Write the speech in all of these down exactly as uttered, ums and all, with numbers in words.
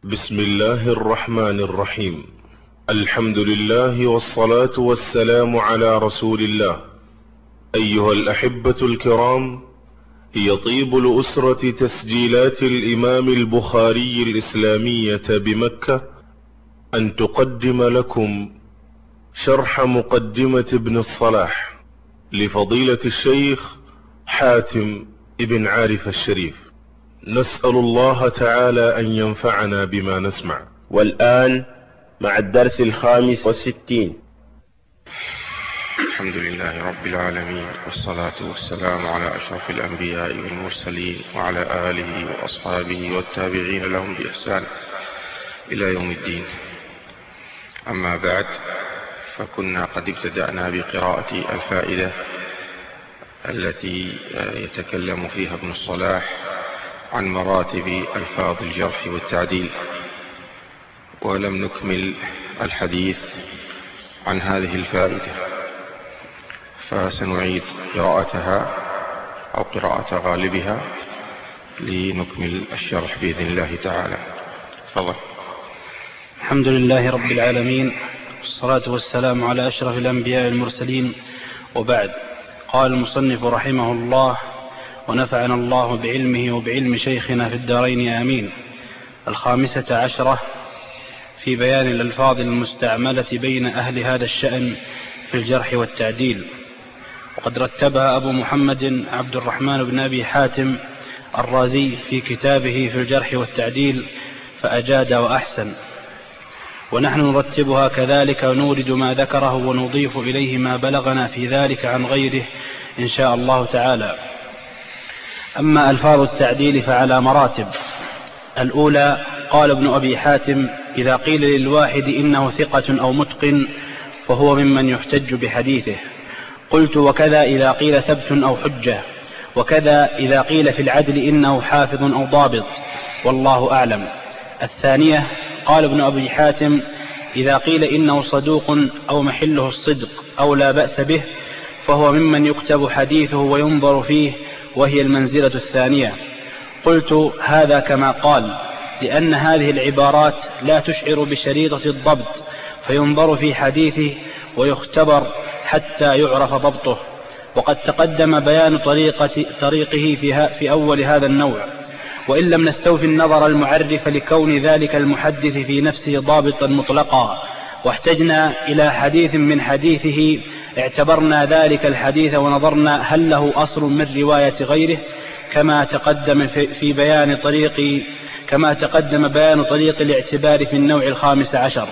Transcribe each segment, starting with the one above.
بسم الله الرحمن الرحيم. الحمد لله والصلاة والسلام على رسول الله. أيها الأحبة الكرام، يطيب لأسرة تسجيلات الإمام البخاري الإسلامية بمكة أن تقدم لكم شرح مقدمة ابن الصلاح لفضيلة الشيخ حاتم ابن عارف الشريف. نسأل الله تعالى أن ينفعنا بما نسمع. والآن مع الدرس الخامس والستين. الحمد لله رب العالمين، والصلاة والسلام على أشرف الأنبياء والمرسلين وعلى آله وأصحابه والتابعين لهم بإحسان إلى يوم الدين. أما بعد، فكنا قد ابتدأنا بقراءة الفائدة التي يتكلم فيها ابن الصلاح عن مراتب ألفاظ الجرح والتعديل، ولم نكمل الحديث عن هذه الفائدة، فسنعيد قراءتها أو قراءة غالبها لنكمل الشرح بإذن الله تعالى. تفضل. الحمد لله رب العالمين، والصلاة والسلام على أشرف الأنبياء والمرسلين، وبعد. قال المصنف رحمه الله: ونفعنا الله بعلمه وبعلم شيخنا في الدارين آمين. الخامسة عشرة في بيان الألفاظ المستعملة بين أهل هذا الشأن في الجرح والتعديل. وقد رتبها أبو محمد عبد الرحمن بن أبي حاتم الرازي في كتابه في الجرح والتعديل، فأجاد وأحسن، ونحن نرتبها كذلك ونورد ما ذكره ونضيف إليه ما بلغنا في ذلك عن غيره إن شاء الله تعالى. أما ألفاظ التعديل فعلى مراتب. الأولى: قال ابن أبي حاتم: إذا قيل للواحد إنه ثقة أو متقن فهو ممن يحتج بحديثه. قلت: وكذا إذا قيل ثبت أو حجة، وكذا إذا قيل في العدل إنه حافظ أو ضابط، والله أعلم. الثانية: قال ابن أبي حاتم: إذا قيل إنه صدوق أو محله الصدق أو لا بأس به فهو ممن يكتب حديثه وينظر فيه، وهي المنزلة الثانية. قلت: هذا كما قال، لأن هذه العبارات لا تشعر بشريطة الضبط، فينظر في حديثه ويختبر حتى يعرف ضبطه. وقد تقدم بيان طريقة طريقه في, في أول هذا النوع، وإن لم نستوفي النظر المعرف لكون ذلك المحدث في نفسه ضابطا مطلقا، واحتجنا إلى حديث من حديثه، اعتبرنا ذلك الحديث ونظرنا هل له أصل من رواية غيره، كما تقدم في بيان طريق كما تقدم بيان طريق الاعتبار في النوع الخامس عشر.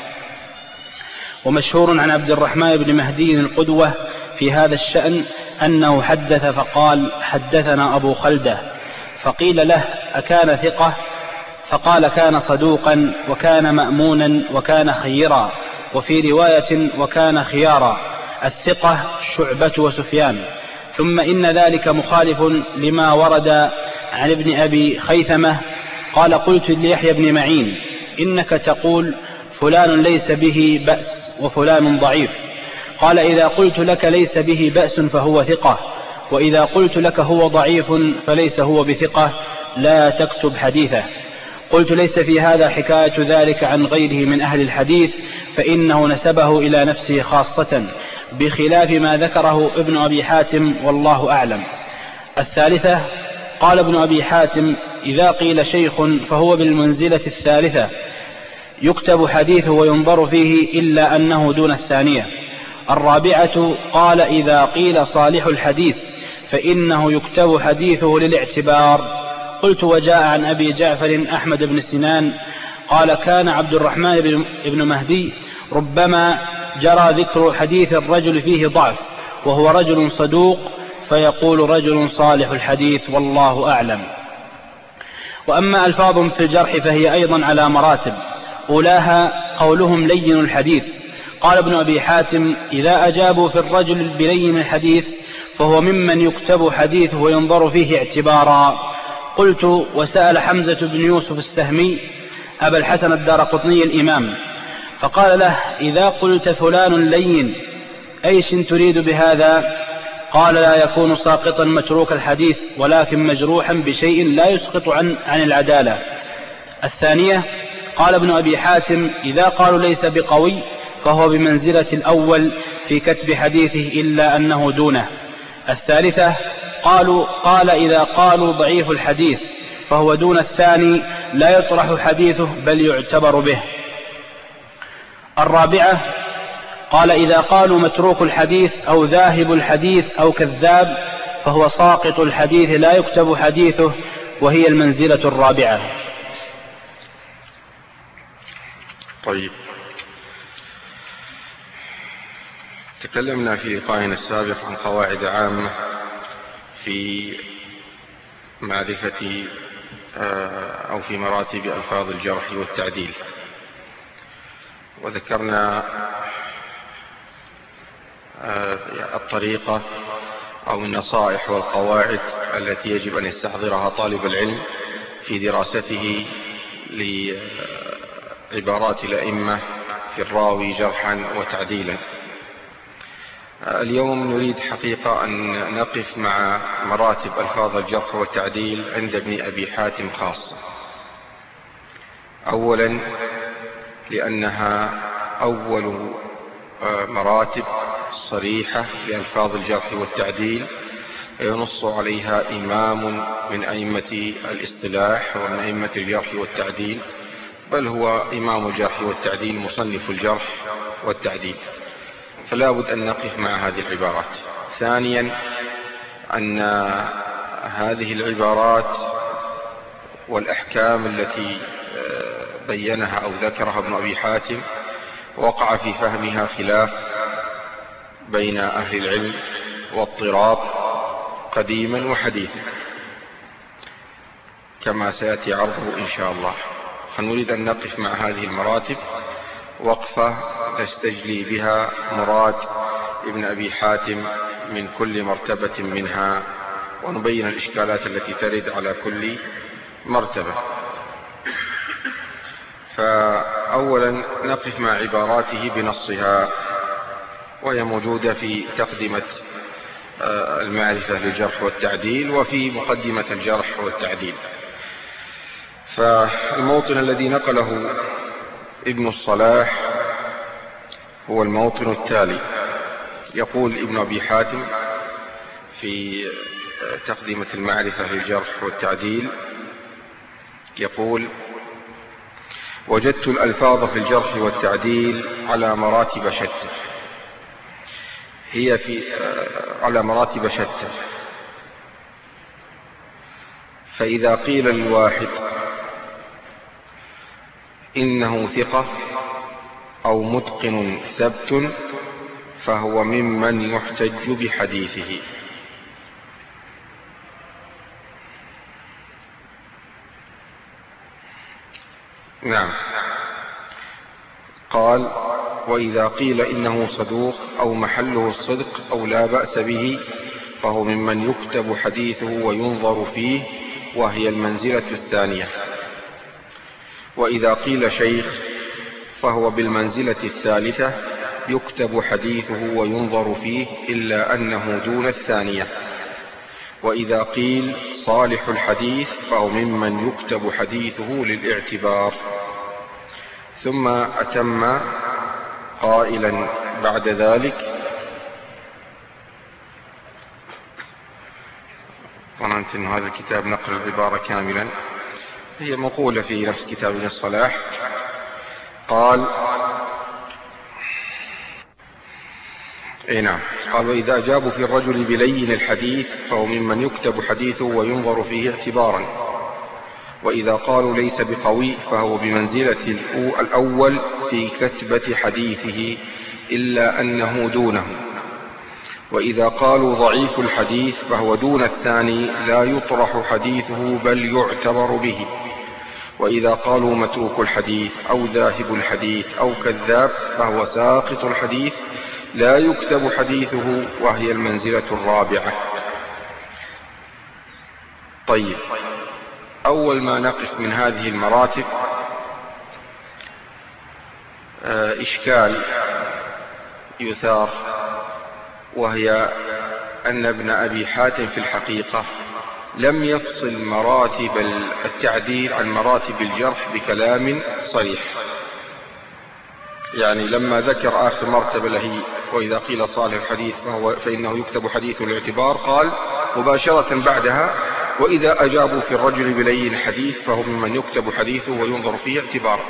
ومشهور عن عبد الرحمن بن مهدي القدوة في هذا الشأن أنه حدث فقال: حدثنا أبو خلدة. فقيل له: أكان ثقة؟ فقال: كان صدوقا، وكان مأمونا، وكان خيرا، وفي رواية وكان خيارا. الثقة شعبة وسفيان. ثم إن ذلك مخالف لما ورد عن ابن أبي خيثمة قال: قلت ليحيى بن معين: إنك تقول فلان ليس به بأس وفلان ضعيف. قال: إذا قلت لك ليس به بأس فهو ثقة، وإذا قلت لك هو ضعيف فليس هو بثقة، لا تكتب حديثه. قلت: ليس في هذا حكاية ذلك عن غيره من أهل الحديث، فإنه نسبه إلى نفسه خاصة، بخلاف ما ذكره ابن أبي حاتم، والله أعلم. الثالثة: قال ابن أبي حاتم: إذا قيل شيخ فهو بالمنزلة الثالثة، يكتب حديثه وينظر فيه، إلا أنه دون الثانية. الرابعة: قال: إذا قيل صالح الحديث فإنه يكتب حديثه للاعتبار. قلت: وجاء عن أبي جعفر أحمد بن سنان قال: كان عبد الرحمن بن مهدي ربما جرى ذكر حديث الرجل فيه ضعف وهو رجل صدوق، فيقول رجل صالح الحديث، والله أعلم. وأما ألفاظ في الجرح فهي أيضا على مراتب. أولاها قولهم لين الحديث. قال ابن أبي حاتم: إذا أجابوا في الرجل بلين الحديث فهو ممن يكتب حديثه وينظر فيه اعتبارا. قلت: وسأل حمزة بن يوسف السهمي أبا الحسن الدارقطني الإمام، فقال له: إذا قلت فلان لين أيش تريد بهذا؟ قال: لا يكون ساقطا متروك الحديث، ولكن مجروحا بشيء لا يسقط عن, عن العدالة. الثانية: قال ابن أبي حاتم: إذا قالوا ليس بقوي فهو بمنزلة الأول في كتب حديثه إلا أنه دونه. الثالثة قالوا قال إذا قالوا ضعيف الحديث فهو دون الثاني لا يطرح حديثه بل يعتبر به. الرابعة قال إذا قالوا متروك الحديث أو ذاهب الحديث أو كذاب فهو ساقط الحديث لا يكتب حديثه، وهي المنزلة الرابعة. طيب، تكلمنا في لقائنا السابق عن قواعد عامة في معرفة أو في مراتب ألفاظ الجرح والتعديل، وذكرنا الطريقة أو النصائح والقواعد التي يجب أن يستحضرها طالب العلم في دراسته لعبارات الأئمة في الراوي جرحا وتعديلا. اليوم نريد حقيقة أن نقف مع مراتب ألفاظ الجرح والتعديل عند ابن أبي حاتم خاصة. أولا لأنها أول مراتب صريحة لألفاظ الجرح والتعديل ينص عليها إمام من أئمة الاصطلاح ومن أئمة الجرح والتعديل، بل هو إمام الجرح والتعديل، مصنف الجرح والتعديل، فلا بد أن نقف مع هذه العبارات. ثانيا أن هذه العبارات والأحكام التي بينها أو ذكرها ابن أبي حاتم وقع في فهمها خلاف بين أهل العلم واضطراب قديما وحديثا كما سيأتي عرضه إن شاء الله. فنريد أن نقف مع هذه المراتب وقفة نستجلي بها مراد ابن أبي حاتم من كل مرتبة منها، ونبين الإشكالات التي ترد على كل مرتبة. فأولا نقف مع عباراته بنصها، وهي موجودة في تقدمة المعرفة للجرح والتعديل وفي مقدمة الجرح والتعديل. فالموطن الذي نقله ابن الصلاح هو الموطن التالي. يقول ابن أبي حاتم في تقدمة المعرفة للجرح والتعديل، يقول: وجدت الألفاظ في الجرح والتعديل على مراتب شتى، هي في على مراتب شتى، فإذا قيل للواحد إنه ثقة أو متقن ثبت فهو ممن يحتج بحديثه. نعم. قال: وإذا قيل إنه صدوق أو محله الصدق أو لا بأس به فهو ممن يكتب حديثه وينظر فيه، وهي المنزلة الثانية. وإذا قيل شيخ فهو بالمنزلة الثالثة، يكتب حديثه وينظر فيه إلا أنه دون الثانية. وإذا قيل صالح الحديث فهو ممن يكتب حديثه للاعتبار. ثم أتم قائلا بعد ذلك: ظننت أن هذا الكتاب نقل العبارة كاملا، هي مقولة في نفس كتاب ابن الصلاح. قال: اي نعم. قال: وإذا أجابوا في الرجل بلين الحديث فهو ممن يكتب حديثه وينظر فيه اعتبارا. وإذا قالوا ليس بقوي فهو بمنزلة الأول في كتبة حديثه إلا أنه دونه. وإذا قالوا ضعيف الحديث فهو دون الثاني لا يطرح حديثه بل يعتبر به. وإذا قالوا متروك الحديث أو ذاهب الحديث أو كذاب فهو ساقط الحديث لا يكتب حديثه، وهي المنزلة الرابعة. طيب، أول ما نقف من هذه المراتب إشكال يثار، وهي أن ابن أبي حاتم في الحقيقة لم يفصل مراتب التعديل عن مراتب الجرح بكلام صريح. يعني لما ذكر آخر مرتبة له وإذا قيل صالح الحديث فهو فإنه يكتب حديثه الاعتبار، قال مباشرة بعدها وإذا أجابوا في الرجل بلين الحديث فهو ممن يكتب حديثه وينظر فيه اعتبارا.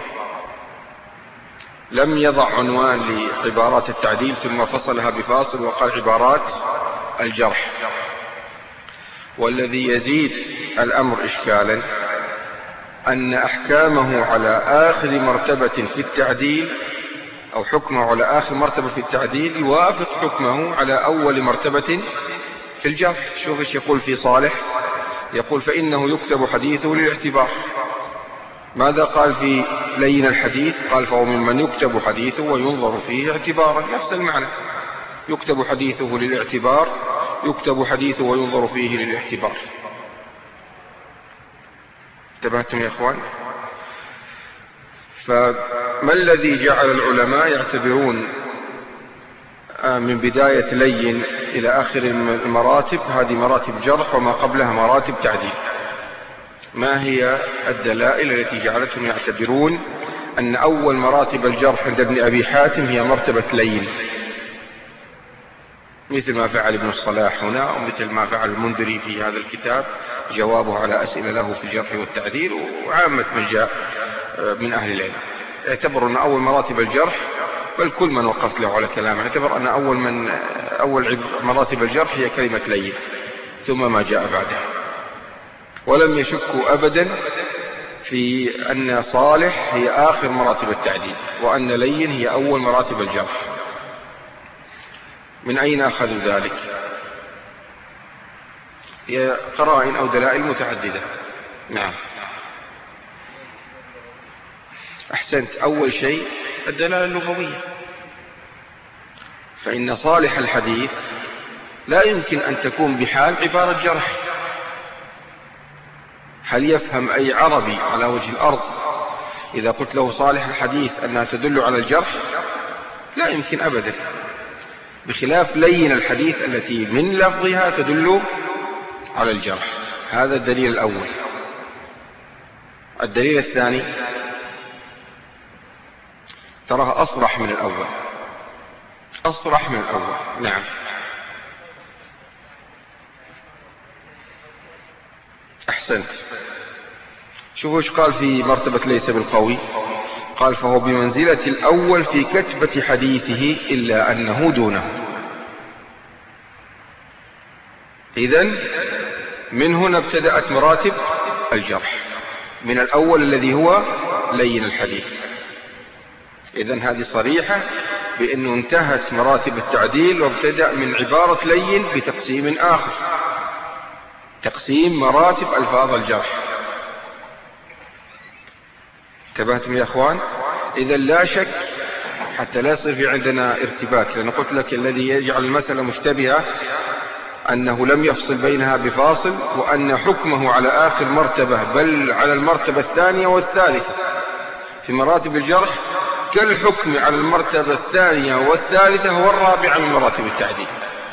لم يضع عنوان لعبارات التعديل ثم فصلها بفاصل وقال عبارات الجرح. والذي يزيد الأمر إشكالا أن أحكامه على آخر مرتبة في التعديل أو حكمه على آخر مرتبة في التعديل يوافق حكمه على أول مرتبة في الجرح. شوف ايش يقول في صالح، يقول فإنه يكتب حديثه للاعتبار. ماذا قال في لين الحديث؟ قال فهو ممن يكتب حديثه وينظر فيه اعتبارا، نفس المعنى، يكتب حديثه للاعتبار، يكتب حديثه وينظر فيه للاعتبار. انتبهتم يا اخوان؟ فما الذي جعل العلماء يعتبرون من بداية لين إلى آخر المراتب هذه مراتب جرح وما قبلها مراتب تعديل؟ ما هي الدلائل التي جعلتهم يعتبرون أن أول مراتب الجرح عند ابن أبي حاتم هي مرتبة لين، مثل ما فعل ابن الصلاح هنا ومثل ما فعل المنذري في هذا الكتاب جوابه على أسئلة له في الجرح والتعديل، وعامة من جاء من أهل العلم اعتبروا أن أول مراتب الجرح، بل كل من وقفت له على كلامه اعتبر أن أول, من أول مراتب الجرح هي كلمة لين ثم ما جاء بعدها، ولم يشكوا أبدا في أن صالح هي آخر مراتب التعديل وأن لين هي أول مراتب الجرح. من أين أخذوا ذلك؟ هي قرائن أو دلائل متعددة. نعم أحسنت. أول شيء الدلالة اللغوية، فإن صالح الحديث لا يمكن أن تكون بحال عبارة جرح. هل يفهم أي عربي على وجه الأرض إذا قلت له صالح الحديث أنها تدل على الجرح؟ لا يمكن أبدا، بخلاف لين الحديث التي من لفظها تدل على الجرح. هذا الدليل الأول. الدليل الثاني تراها أصرح من الأول، أصرح من الأول. نعم أحسنت. شوفوا ايش قال في مرتبة ليس بالقوي، قال فهو بمنزلة الأول في كتبة حديثه إلا أنه دونه. إذن من هنا ابتدأت مراتب الجرح، من الأول الذي هو لين الحديث. إذن هذه صريحة بأنه انتهت مراتب التعديل وابتدأ من عبارة لين بتقسيم آخر، تقسيم مراتب ألفاظ الجرح. انتبهتم يا أخوان؟ إذا لا شك حتى لا يصير في عندنا ارتباك، لأن قلت لك الذي يجعل المسألة مشتبهة أنه لم يفصل بينها بفاصل، وأن حكمه على آخر مرتبة بل على المرتبة الثانية والثالثة في مراتب الجرح كالحكم على المرتبة الثانية والثالثة والرابعة من مراتب التعديل.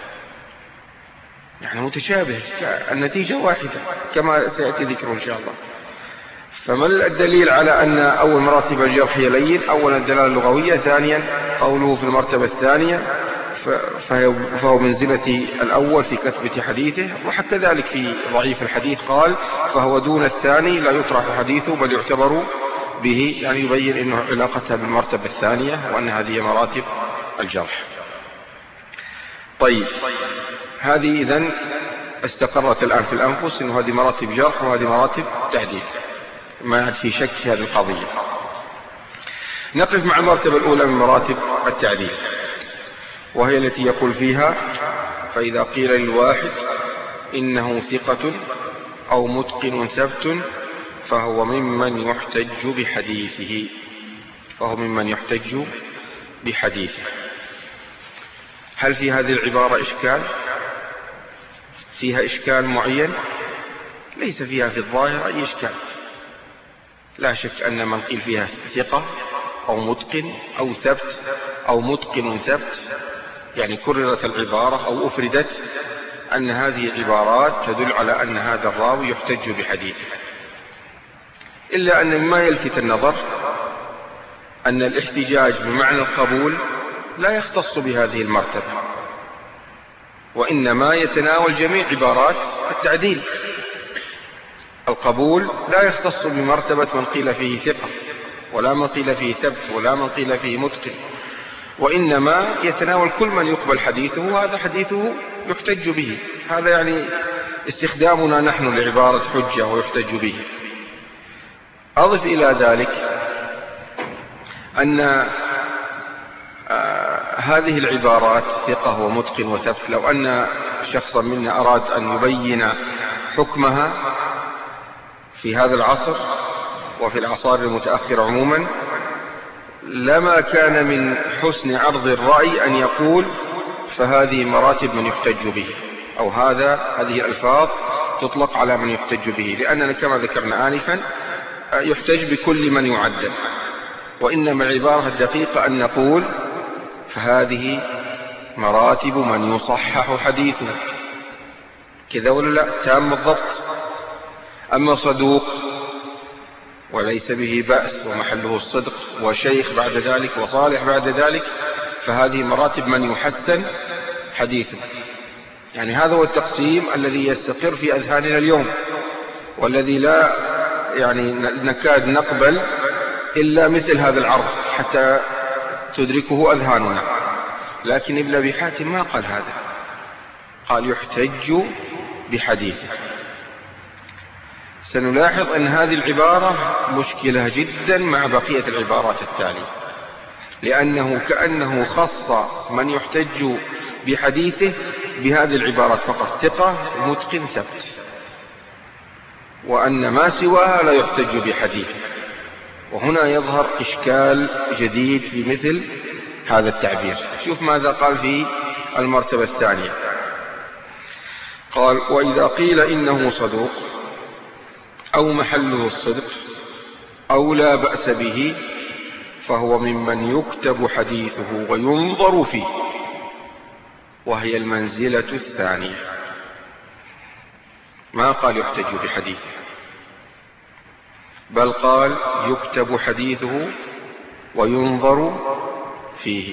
يعني متشابه، النتيجة واحدة كما سيأتي ذكره إن شاء الله. فما الدليل على أن أول مراتب الجرح هي لين؟ أولا الدلالة اللغوية، ثانيا قوله في المرتبة الثانية فهو منزلة الأول في كتبة حديثه، وحتى ذلك في ضعيف الحديث قال فهو دون الثاني لا يطرح حديثه بل يعتبر به، يعني يبين أنه علاقتها بالمرتبة الثانية وأن هذه مراتب الجرح. طيب هذه إذن استقرت الآن في الأنفس أنه هذه مراتب جرح وهذه مراتب تعديل، ما عاد في شك في هذه القضية. نقف مع المرتبة الأولى من مراتب التعديل، وهي التي يقول فيها فإذا قيل للواحد إنه ثقة أو متقن ثبت فهو ممن يحتج بحديثه، فهو ممن يحتج بحديثه. هل في هذه العبارة إشكال؟ فيها إشكال معين؟ ليس فيها في الظاهر أي إشكال. لا شك أن من قيل فيها ثقة أو متقن أو ثبت أو متقن ثبت، يعني كررت العبارة أو أفردت أن هذه العبارات تدل على أن هذا الراوي يحتج بحديثه، إلا أن مما يلفت النظر أن الاحتجاج بمعنى القبول لا يختص بهذه المرتبة، وإنما يتناول جميع عبارات التعديل. القبول لا يختص بمرتبة من قيل فيه ثقة، ولا من قيل فيه ثبت، ولا من قيل فيه متقن، وإنما يتناول كل من يقبل حديثه وهذا حديثه يحتج به. هذا يعني استخدامنا نحن لعبارة حجة ويحتج به. أضف إلى ذلك أن آه هذه العبارات ثقة ومتقن وثبت، لو أن شخصا منا أراد أن يبين حكمها في هذا العصر وفي الأعصار المتأخرة عموما، لما كان من حسن عرض الرأي أن يقول فهذه مراتب من يحتج به، أو هذا هذه الألفاظ تطلق على من يحتج به، لأننا كما ذكرنا آنفا يحتج بكل من يعدل، وإنما العبارة الدقيقة أن نقول فهذه مراتب من يصحح حديثه، كذا ولا لا؟ تام الضبط. أما صدوق وليس به بأس ومحله الصدق وشيخ بعد ذلك وصالح بعد ذلك، فهذه مراتب من يحسن حديثه. يعني هذا هو التقسيم الذي يستقر في أذهاننا اليوم، والذي لا يعني نكاد نقبل إلا مثل هذا العرض حتى تدركه أذهاننا. لكن ابن أبي حاتم ما قال هذا، قال يحتج بحديثه. سنلاحظ أن هذه العبارة مشكلة جدا مع بقية العبارات التالية، لأنه كأنه خص من يحتج بحديثه بهذه العبارات فقط: ثقة، متقن، ثبت، وأن ما سواها لا يحتج بحديثه. وهنا يظهر إشكال جديد في مثل هذا التعبير. شوف ماذا قال في المرتبة الثانية. قال: وإذا قيل إنه صدوق أو محله الصدق أو لا بأس به فهو ممن يكتب حديثه وينظر فيه، وهي المنزلة الثانية. ما قال يحتج بحديثه، بل قال يكتب حديثه وينظر فيه.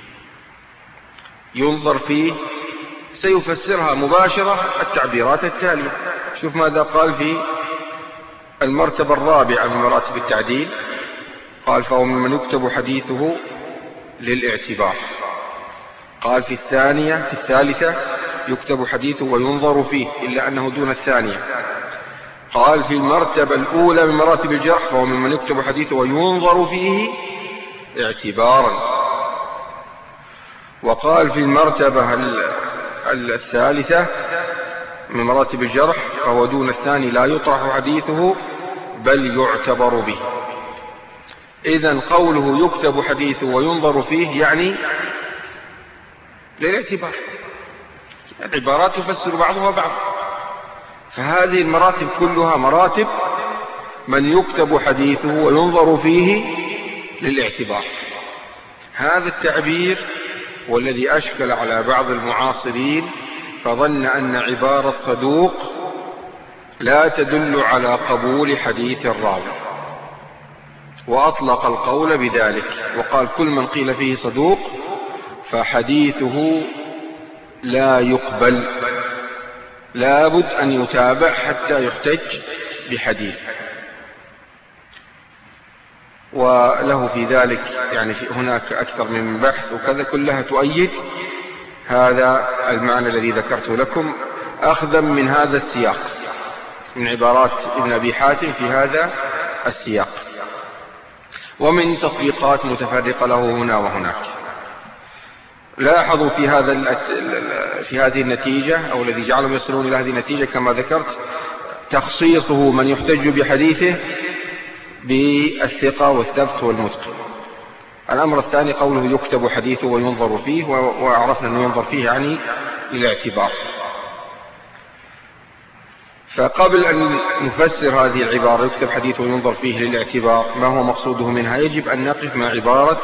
ينظر فيه سيفسرها مباشرة التعبيرات التالية. شوف ماذا قال في المرتبة الرابعة من مراتب التعديل. قال: فهو ممن يكتب حديثه للاعتبار. قال في الثانية في الثالثة يكتب حديثه وينظر فيه، إلا أنه دون الثانية. قال في المرتبة الأولى من مراتب الجرح: فهو ممن يكتب حديثه وينظر فيه اعتبارا. وقال في المرتبة الثالثة من مراتب الجرح: فهو دون الثاني لا يطرح حديثه بل يعتبر به. إذن قوله يكتب حديثه وينظر فيه يعني للاعتبار. العبارات تفسر بعضها بعض، فهذه المراتب كلها مراتب من يكتب حديثه وينظر فيه للاعتبار. هذا التعبير والذي أشكل على بعض المعاصرين، فظن أن عبارة صدوق لا تدل على قبول حديث الراوي، وأطلق القول بذلك وقال: كل من قيل فيه صدوق فحديثه لا يقبل، لابد أن يتابع حتى يحتج بحديثه. وله في ذلك يعني في هناك أكثر من بحث، وكذا كلها تؤيد هذا المعنى الذي ذكرته لكم، أخذا من هذا السياق، من عبارات ابن أبي حاتم في هذا السياق، ومن تطبيقات متفرقة له هنا وهناك. لاحظوا في هذا في هذه النتيجة، أو الذي جعلهم يصلون إلى هذه النتيجة كما ذكرت، تخصيصه من يحتج بحديثه بالثقة والثبت والمتقن. الأمر الثاني قوله يكتب حديثه وينظر فيه، وعرفنا أنه ينظر فيه يعني للاعتبار. فقبل أن نفسر هذه العبارة يكتب حديثه وينظر فيه للاعتبار ما هو مقصوده منها، يجب أن نقف مع عبارة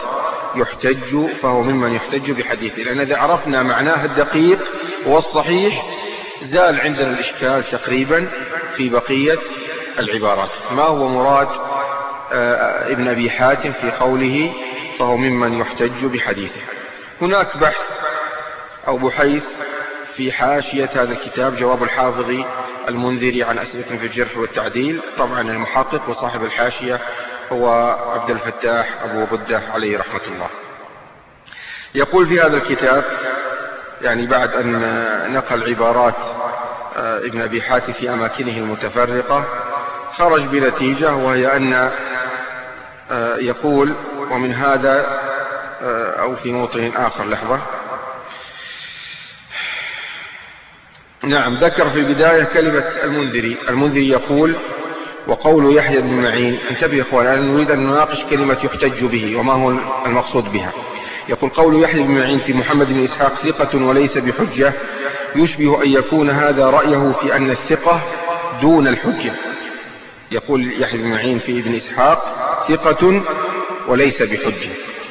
يحتج، فهو ممن يحتج بحديثه، لأن إذا عرفنا معناها الدقيق والصحيح زال عندنا الإشكال تقريبا في بقية العبارات. ما هو مراد ابن أبي حاتم في قوله فهو ممن يحتج بحديثه؟ هناك بحث أو بحيث في حاشية هذا الكتاب، جواب الحافظ المنذري عن أسئلة في الجرح والتعديل. طبعا المحقق وصاحب الحاشية هو عبد الفتاح أبو غدة عليه رحمة الله. يقول في هذا الكتاب، يعني بعد أن نقل عبارات ابن أبي حاتم في أماكنه المتفرقة، خرج بنتيجة، وهي أن يقول ومن هذا أو في موطن آخر، لحظة، نعم، ذكر في البداية كلمة المنذري. المنذري يقول وقول يحيى بن معين، انتبه يا إخوان، أنا نريد أن نناقش كلمة يحتج به وما هو المقصود بها. يقول قول يحيى بن معين في محمد بن إسحاق ثقة وليس بحجة، يشبه أن يكون هذا رأيه في أن الثقة دون الحجة. يقول يحيى بن معين في ابن إسحاق ثقة وليس بحجة،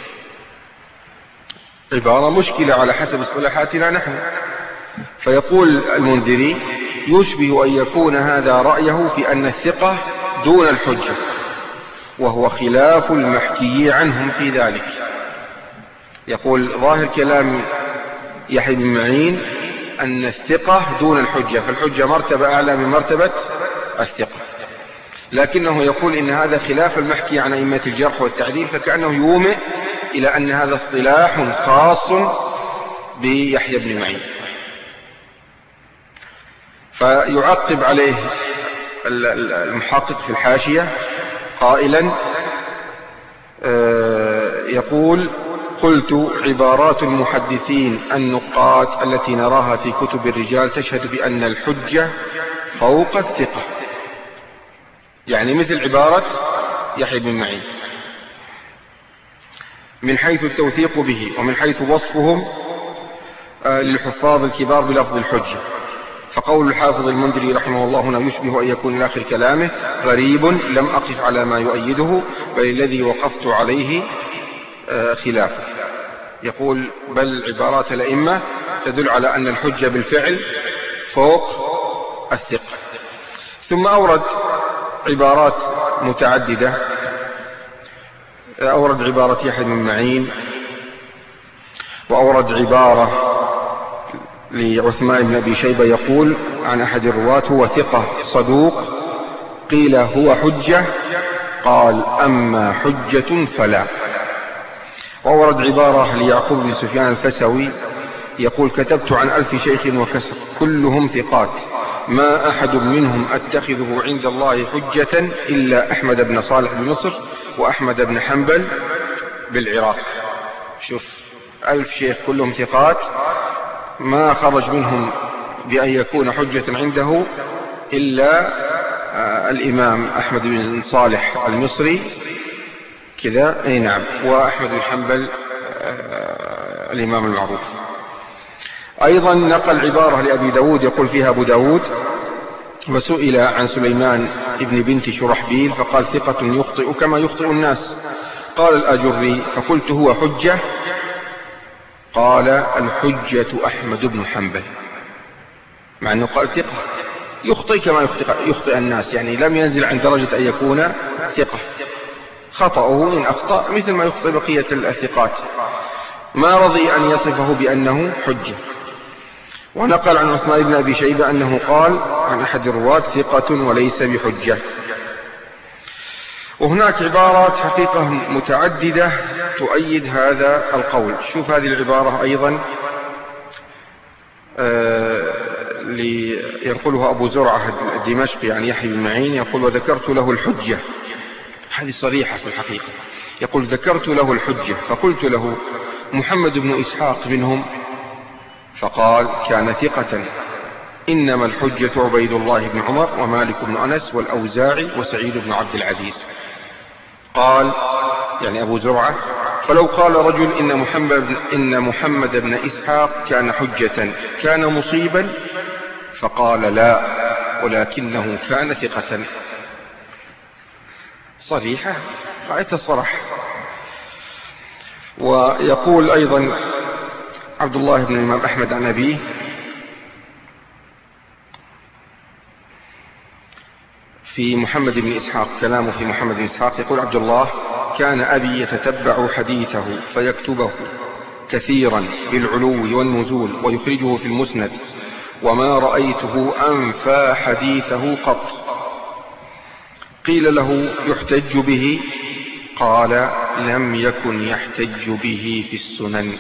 عبارة مشكلة على حسب اصطلاحاتنا نحن. فيقول المنذري يشبه أن يكون هذا رأيه في أن الثقة دون الحجة، وهو خلاف المحكي عنهم في ذلك. يقول ظاهر كلام يحيى بن معين أن الثقة دون الحجة، فالحجة مرتبة أعلى من مرتبة الثقة، لكنه يقول إن هذا خلاف المحكي عن أئمة الجرح والتعديل، فكأنه يومئ إلى أن هذا اصطلاح خاص بيحيى بن معين. فيعقب عليه المحقق في الحاشية قائلا يقول قلت عبارات المحدثين النقاد التي نراها في كتب الرجال تشهد بأن الحجة فوق الثقة، يعني مثل عبارة يحيى بن معين من حيث التوثيق به ومن حيث وصفهم للحفاظ الكبار بلفظ الحجة. فقول الحافظ المنذري رحمه الله هنا يشبه أن يكون آخر كلامه غريب لم أقف على ما يؤيده، بل الذي وقفت عليه خلافه. يقول بل عبارات الأئمة تدل على أن الحجة بالفعل فوق الثقة. ثم أورد عبارات متعددة، أورد عبارة يحيى بن معين، وأورد عبارة لعثمان بن أبي شيبة يقول عن أحد الرواة هو ثقة صدوق، قيل هو حجة، قال أما حجة فلا. وأورد عبارة ليعقوب بن سفيان الفسوي يقول كتبت عن ألف شيخ وكسر كلهم ثقات، ما أحد منهم أتخذه عند الله حجة إلا أحمد بن صالح بمصر وأحمد بن حنبل بالعراق. شوف، ألف شيخ كلهم ثقات، ما خرج منهم بأن يكون حجة عنده إلا الإمام أحمد بن صالح المصري كذا، أي نعم، وأحمد بن حنبل الإمام المعروف. أيضا نقل عبارة لأبي داود يقول فيها أبو داود وسئل عن سليمان ابن بنت شرحبيل فقال ثقة يخطئ كما يخطئ الناس. قال الأجري فقلت هو حجة؟ قال الحجة أحمد بن حنبل، مع أنه قال ثقة يخطئ كما يخطئ, يخطئ الناس، يعني لم ينزل عن درجة أن يكون ثقة، خطأه إن أخطأ مثل ما يخطئ بقية الثقات، ما رضي أن يصفه بأنه حجة. ونقل عن عثمان بن أبي شيبة أنه قال عن أحد الرواة ثقة وليس بحجة. وهناك عبارات حقيقة متعددة تؤيد هذا القول. شوف هذه العبارة أيضا آه ينقلها أبو زرعة الدمشقي عن يحيى بن معين يقول وذكرت له الحجة، هذه صريحة في الحقيقة، يقول ذكرت له الحجة فقلت له محمد بن إسحاق منهم؟ فقال كان ثقة، إنما الحجة عبيد الله بن عمر ومالك بن أنس والأوزاعي وسعيد بن عبد العزيز. قال يعني أبو زرعة فلو قال رجل إن محمد, إن محمد بن إسحاق كان حجة كان مصيبا؟ فقال لا، ولكنه كان ثقة. صريحة غاية الصراحة. ويقول أيضا عبد الله بن الإمام أحمد عن أبيه في محمد بن إسحاق، كلامه في محمد بن إسحاق، يقول عبد الله: كان أبي يتتبع حديثه فيكتبه كثيرا بالعلو والنزول ويخرجه في المسند، وما رأيته أنفى حديثه قط. قيل له: يحتج به؟ قال: لم يكن يحتج به في السنن.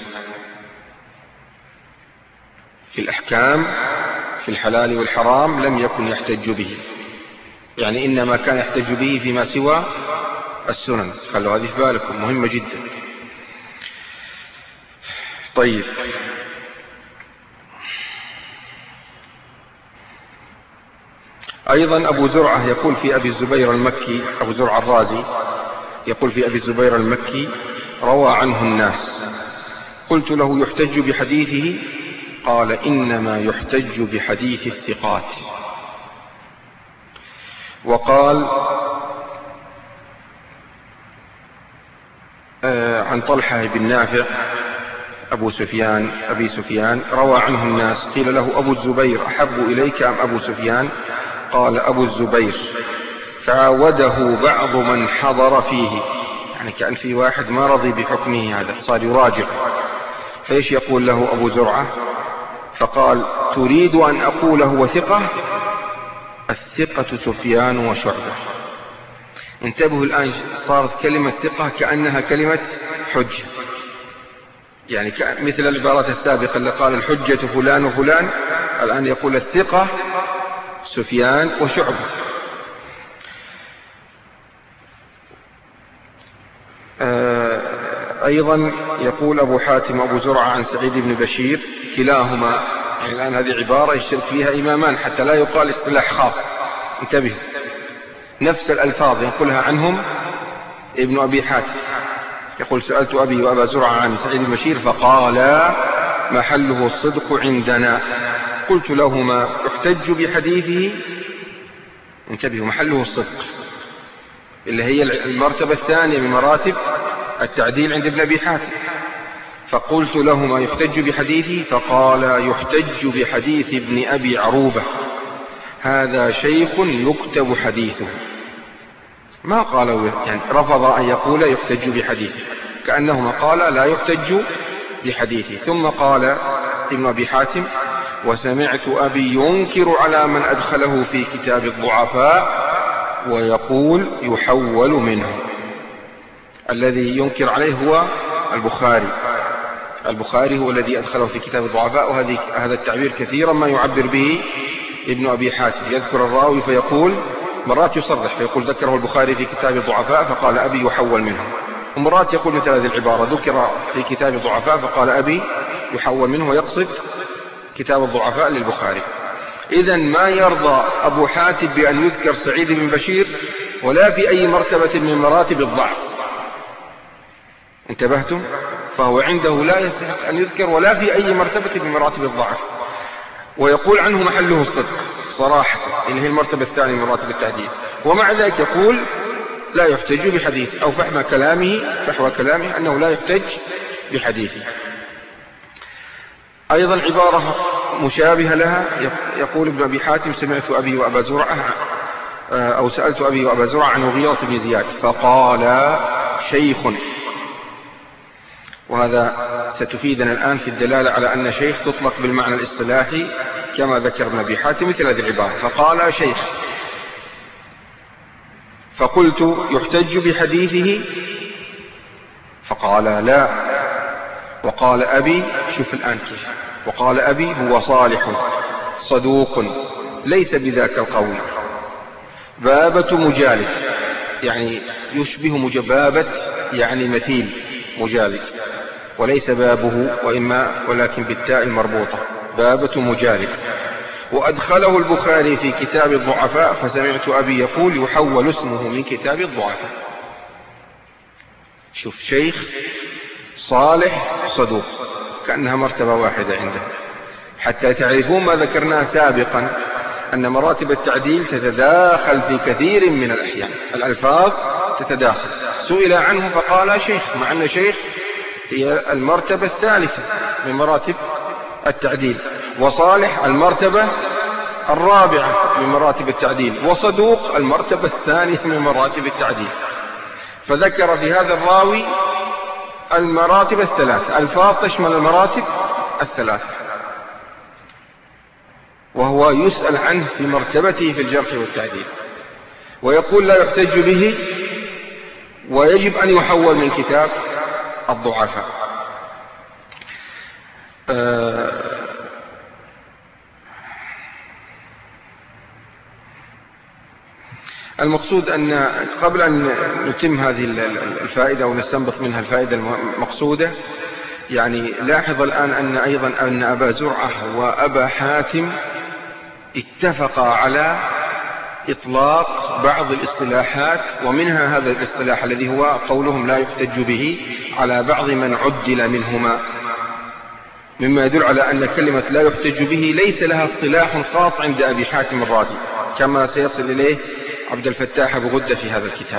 في الأحكام في الحلال والحرام لم يكن يحتج به، يعني إنما كان يحتج به فيما سوى السنن. خلوا هذه في بالكم، مهمة جدا. طيب، أيضا أبو زرعة يقول في أبي الزبير المكي، أبو زرعة الرازي يقول في أبي الزبير المكي: روى عنه الناس. قلت له: يحتج بحديثه؟ قال: إنما يحتج بحديث الثقات. وقال آه عن طلحة بن نافع أبو سفيان أبي سفيان: روى عنه الناس. قيل له: أبو الزبير أحب إليك أم أبو سفيان؟ قال: أبو الزبير. فعاوده بعض من حضر فيه، يعني كأن في واحد ما رضي بحكمه هذا، صار يراجع. فإيش يقول له أبو زرعة؟ فقال: تريد أن أقول هو ثقة؟ الثقة سفيان وشعبة. انتبهوا الآن، صارت كلمة ثقة كأنها كلمة حجة، يعني مثل العبارات السابقة اللي قال الحجة فلان وفلان، الآن يقول الثقة سفيان وشعبة. أيضا يقول أبو حاتم أبو زرعة عن سعيد بن بشير: كلاهما، يعني الآن هذه عبارة يشترك فيها إمامان حتى لا يقال اصطلاح خاص. انتبهوا، نفس الألفاظ يقولها عنهم ابن أبي حاتم، يقول: سألت أبي وأبا زرعة عن سعيد بن بشير فقال: محله الصدق عندنا. قلت لهما: يحتج بحديثه؟ انتبهوا، محله الصدق اللي هي المرتبة الثانية من مراتب التعديل عند ابن أبي حاتم. فقلت لهما: يحتج بحديثه؟ فقال: يحتج بحديث ابن أبي عروبة، هذا شيخ يكتب حديثه. ما قالوا، يعني رفض أن يقول يحتج بحديثه، كأنهما قال لا يحتج بحديثه. ثم قال ابن أبي حاتم: وسمعت أبي ينكر على من أدخله في كتاب الضعفاء ويقول يحول منه. الذي ينكر عليه هو البخاري. البخاري هو الذي أدخله في كتاب الضعفاء، وهذا التعبير كثيرا ما يعبر به ابن أبي حاتم، يذكر الراوي فيقول، مرات يصرح فيقول ذكره البخاري في كتاب الضعفاء فقال أبي يحول منه، ومرات يقول مثل هذه العبارة: ذكر في كتاب الضعفاء فقال أبي يحول منه، ويقصد كتاب الضعفاء للبخاري. إذن ما يرضى أبو حاتم بأن يذكر سعيد بن بشير ولا في أي مرتبة من مراتب الضعف. انتبهتم؟ فهو عنده لا يستحق أن يذكر ولا في أي مرتبة من مراتب الضعف، ويقول عنه محله الصدق صراحة، إن هي المرتبة الثانية من مراتب التعديل، ومع ذلك يقول لا يحتج بحديث، أو فحم كلامه فحوى كلامه أنه لا يحتج بحديثه. أيضا عبارة مشابهة لها يقول ابن أبي حاتم: سمعت أبي وأبا زرعة أو سألت أبي وأبا زرعة عن مغيرة بن زياد فقال شيخ. وهذا ستفيدنا الآن في الدلالة على أن شيخ تطلق بالمعنى الاصطلاحي كما ذكر ابن أبي حاتم مثل هذه العبارة، فقال شيخ. فقلت: يحتج بحديثه؟ فقال: لا. وقال أبي، شوف الآن كيف، وقال أبي هو صالح صدوق ليس بذاك القول، بابة مجالد، يعني يشبه مجبابة، يعني مثيل مجالد، وليس بابه وإما ولكن بالتاء المربوطة، بابة مجالد. وأدخله البخاري في كتاب الضعفاء، فسمعت أبي يقول يحول اسمه من كتاب الضعفاء. شوف، شيخ صالح صدوق، كأنها مرتبة واحدة عنده، حتى تعرفون ما ذكرناه سابقا أن مراتب التعديل تتداخل في كثير من الأحيان، الألفاظ تتداخل. سئل عنه فقال شيخ، مع أن شيخ هي المرتبة الثالثة من مراتب التعديل، وصالح المرتبة الرابعة من مراتب التعديل، وصدوق المرتبة الثانية من مراتب التعديل. فذكر في هذا الراوي المراتب الثلاث، ألفاظ تشمل المراتب الثلاث، وهو يسأل عنه في مرتبته في الجرح والتعديل، ويقول لا يحتج به ويجب أن يحول من كتاب الضعفاء. آه المقصود أن قبل أن نتم هذه الفائدة ونستنبط منها الفائدة المقصودة، يعني لاحظ الآن أن أيضا أن أبا زرعة وأبا حاتم اتفقا على إطلاق بعض الاصطلاحات، ومنها هذا الاصطلاح الذي هو قولهم لا يحتج به على بعض من عدل منهما، مما يدل على أن كلمة لا يحتج به ليس لها اصطلاح خاص عند أبي حاتم الرازي، كما سيصل إليه عبد الفتاح أبو غدة في هذا الكتاب.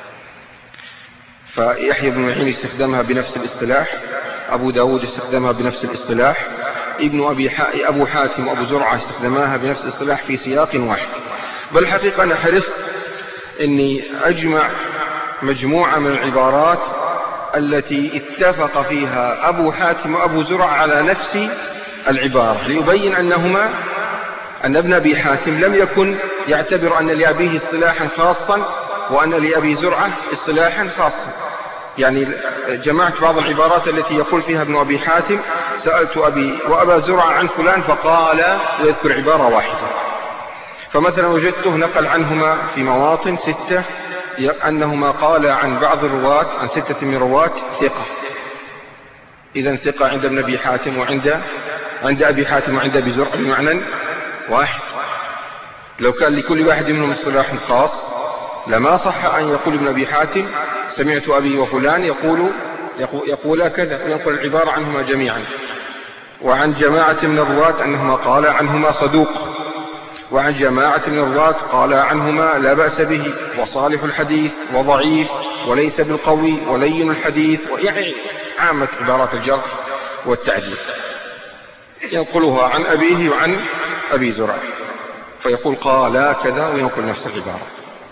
فيحيى بن معين استخدمها بنفس الاصطلاح، أبو داود استخدمها بنفس الاصطلاح، ابن أبي أبو حاتم وأبو زرعة استخدماها بنفس الاصطلاح في سياق واحد. بل الحقيقة أنا حرصت أني أجمع مجموعة من العبارات التي اتفق فيها أبو حاتم وأبو زرعة على نفس العبارة، ليبين أنهما أن ابن أبي حاتم لم يكن يعتبر أن لأبيه اصطلاحا خاصا وأن لأبي زرعة اصطلاحا خاصا. يعني جمعت بعض العبارات التي يقول فيها ابن أبي حاتم سألت أبي وأبا زرعة عن فلان فقال، ويذكر عبارة واحدة. فمثلا وجدته نقل عنهما في مواطن ستة أنهما قال عن بعض الرواة، عن ستة من رواة ثقة، إذن ثقة عند ابن أبي حاتم وعند عند أبي حاتم وعند أبي زرعة بمعنى واحد. لو كان لكل واحد منهم اصطلاح خاص لما صح أن يقول ابن أبي حاتم سمعت أبي وفلان يقول يقول كذا وينقل العبارة عنهما جميعا. وعن جماعة من الرواة أنهما قال عنهما صدوق، وعن جماعة من الرواة قال عنهما لا بأس به وصالح الحديث وضعيف وليس بالقوي ولين الحديث، ويعني عامة عبارات الجرح والتعديل ينقلها عن أبيه وعن أبي زرعة، فيقول قال كذا وينقل نفس العبارة.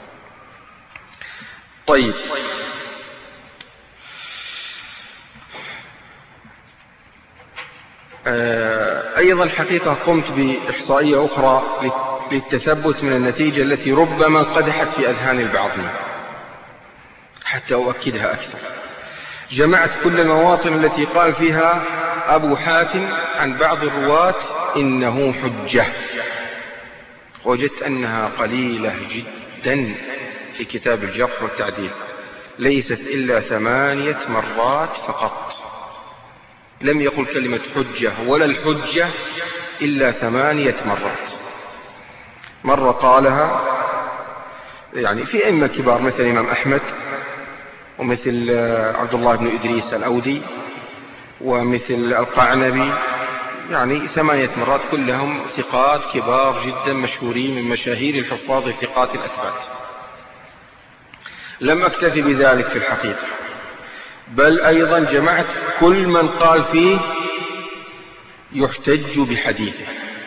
طيب، أيضا الحقيقة قمت بإحصائية أخرى للتثبت من النتيجة التي ربما قدحت في أذهان البعض حتى أؤكدها أكثر. جمعت كل المواطن التي قال فيها أبو حاتم عن بعض الرواة إنه حجة، وجدت أنها قليلة جدا في كتاب الجرح والتعديل، ليست إلا ثمانية مرات فقط. لم يقل كلمة حجة ولا الحجة إلا ثمانية مرات. مرة قالها يعني في أئمة كبار مثل الإمام أحمد ومثل عبد الله بن إدريس الأودي ومثل القعنبي، يعني ثمانية مرات، كلهم ثقات كبار جدا مشهورين من مشاهير الحفاظ الثقات الأثبات. لم أكتفي بذلك في الحقيقة، بل أيضا جمعت كل من قال فيه يحتج بحديثه،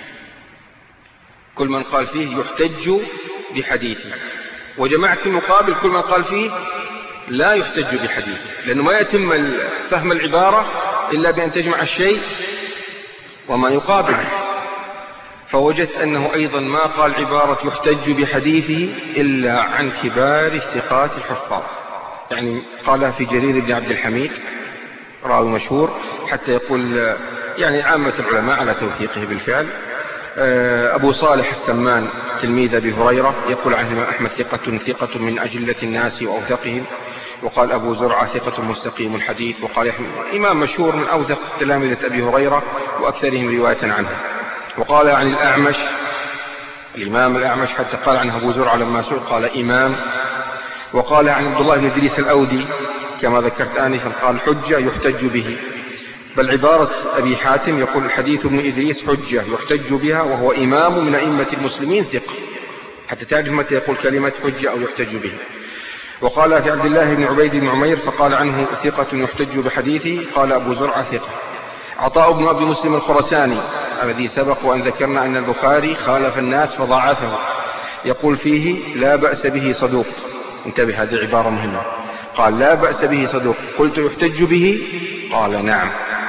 كل من قال فيه يحتج بحديثه، وجمعت في المقابل كل من قال فيه لا يحتج بحديثه، لأنه ما يتم فهم العبارة إلا بأن تجمع الشيء وما يقابله. فوجدت أنه أيضا ما قال عبارة يحتج بحديثه إلا عن كبار الثقات الحفاظ. يعني قالها في جرير بن عبد الحميد راوي مشهور، حتى يقول يعني عامة العلماء على توثيقه بالفعل. أبو صالح السمان تلميذ أبي هريرة يقول عنه الإمام أحمد ثقة ثقة من أجلة الناس وأوثقهم، وقال أبو زرعة ثقة مستقيم الحديث، وقال إمام مشهور من أوثق تلامذة أبي هريرة وأكثرهم رواية عنه. وقال عن الأعمش الإمام الأعمش حتى قال عنه أبو زرعة لما سئل قال إمام. وقال عن عبد الله بن إدريس الأودي كما ذكرت آنفا قال حجة يحتج به. بل عبارة أبي حاتم يقول الحديث ابن إدريس حجة يحتج بها وهو إمام من أئمة المسلمين ثقة، حتى تعرف متى يقول كلمة حجة أو يحتج به. وقال في عبد الله بن عبيد بن عمير فقال عنه ثقة يحتج بحديثه، قال أبو زرعة ثقة. عطاء بن أبي مسلم الخرساني الذي سبق وأن ذكرنا أن البخاري خالف الناس فضاعفه. يقول فيه لا بأس به صدوق، انتبه هذه عبارة مهمة، قال لا بأس به صدوق، قلت يحتج به؟ قال نعم.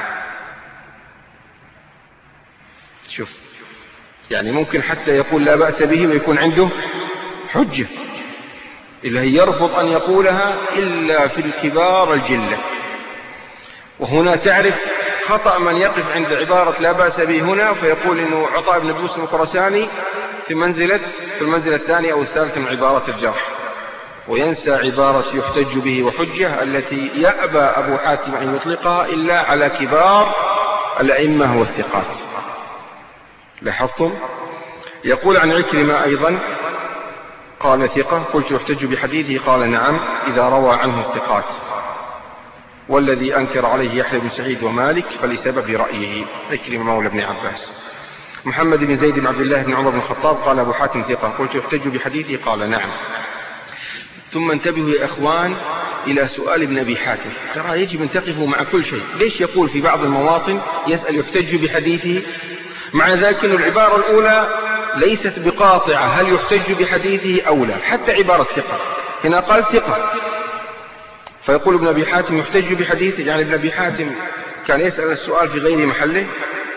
شوف، يعني ممكن حتى يقول لا بأس به ويكون عنده حجة، إلا هي يرفض أن يقولها إلا في الكبار الجلة. وهنا تعرف خطأ من يقف عند عبارة لا بأس به هنا فيقول إنه عطاء بن بوس الخرساني في منزلة في المنزلة الثانية أو الثالثة من عبارة الجرح، وينسى عبارة يحتج به وحجة التي يأبى أبو حاتم أن يطلقها إلا على كبار الأئمة والثقات. لاحظتم؟ يقول عن عكرمة أيضا قال ثقة، قلت يحتج بحديثه؟ قال نعم إذا روى عنه الثقات، والذي أنكر عليه يحيى بن سعيد ومالك فلسبب رأيه. عكرمة مولى ابن عباس. محمد بن زيد بن عبد الله بن عمر بن الخطاب قال أبو حاتم ثقة، قلت يحتج بحديثه؟ قال نعم. ثم انتبهوا يا إخوان إلى سؤال ابن أبي حاتم، ترى يجب أن تقفوا مع كل شيء. ليش يقول في بعض المواطن يسأل يحتج بحديثه، مع ذلك العبارة الأولى ليست بقاطعة هل يحتج بحديثه أو لا، حتى عبارة ثقة هنا قال ثقة، فيقول ابن أبي حاتم يحتج بحديثه، يعني ابن أبي حاتم كان يسأل السؤال في غير محله،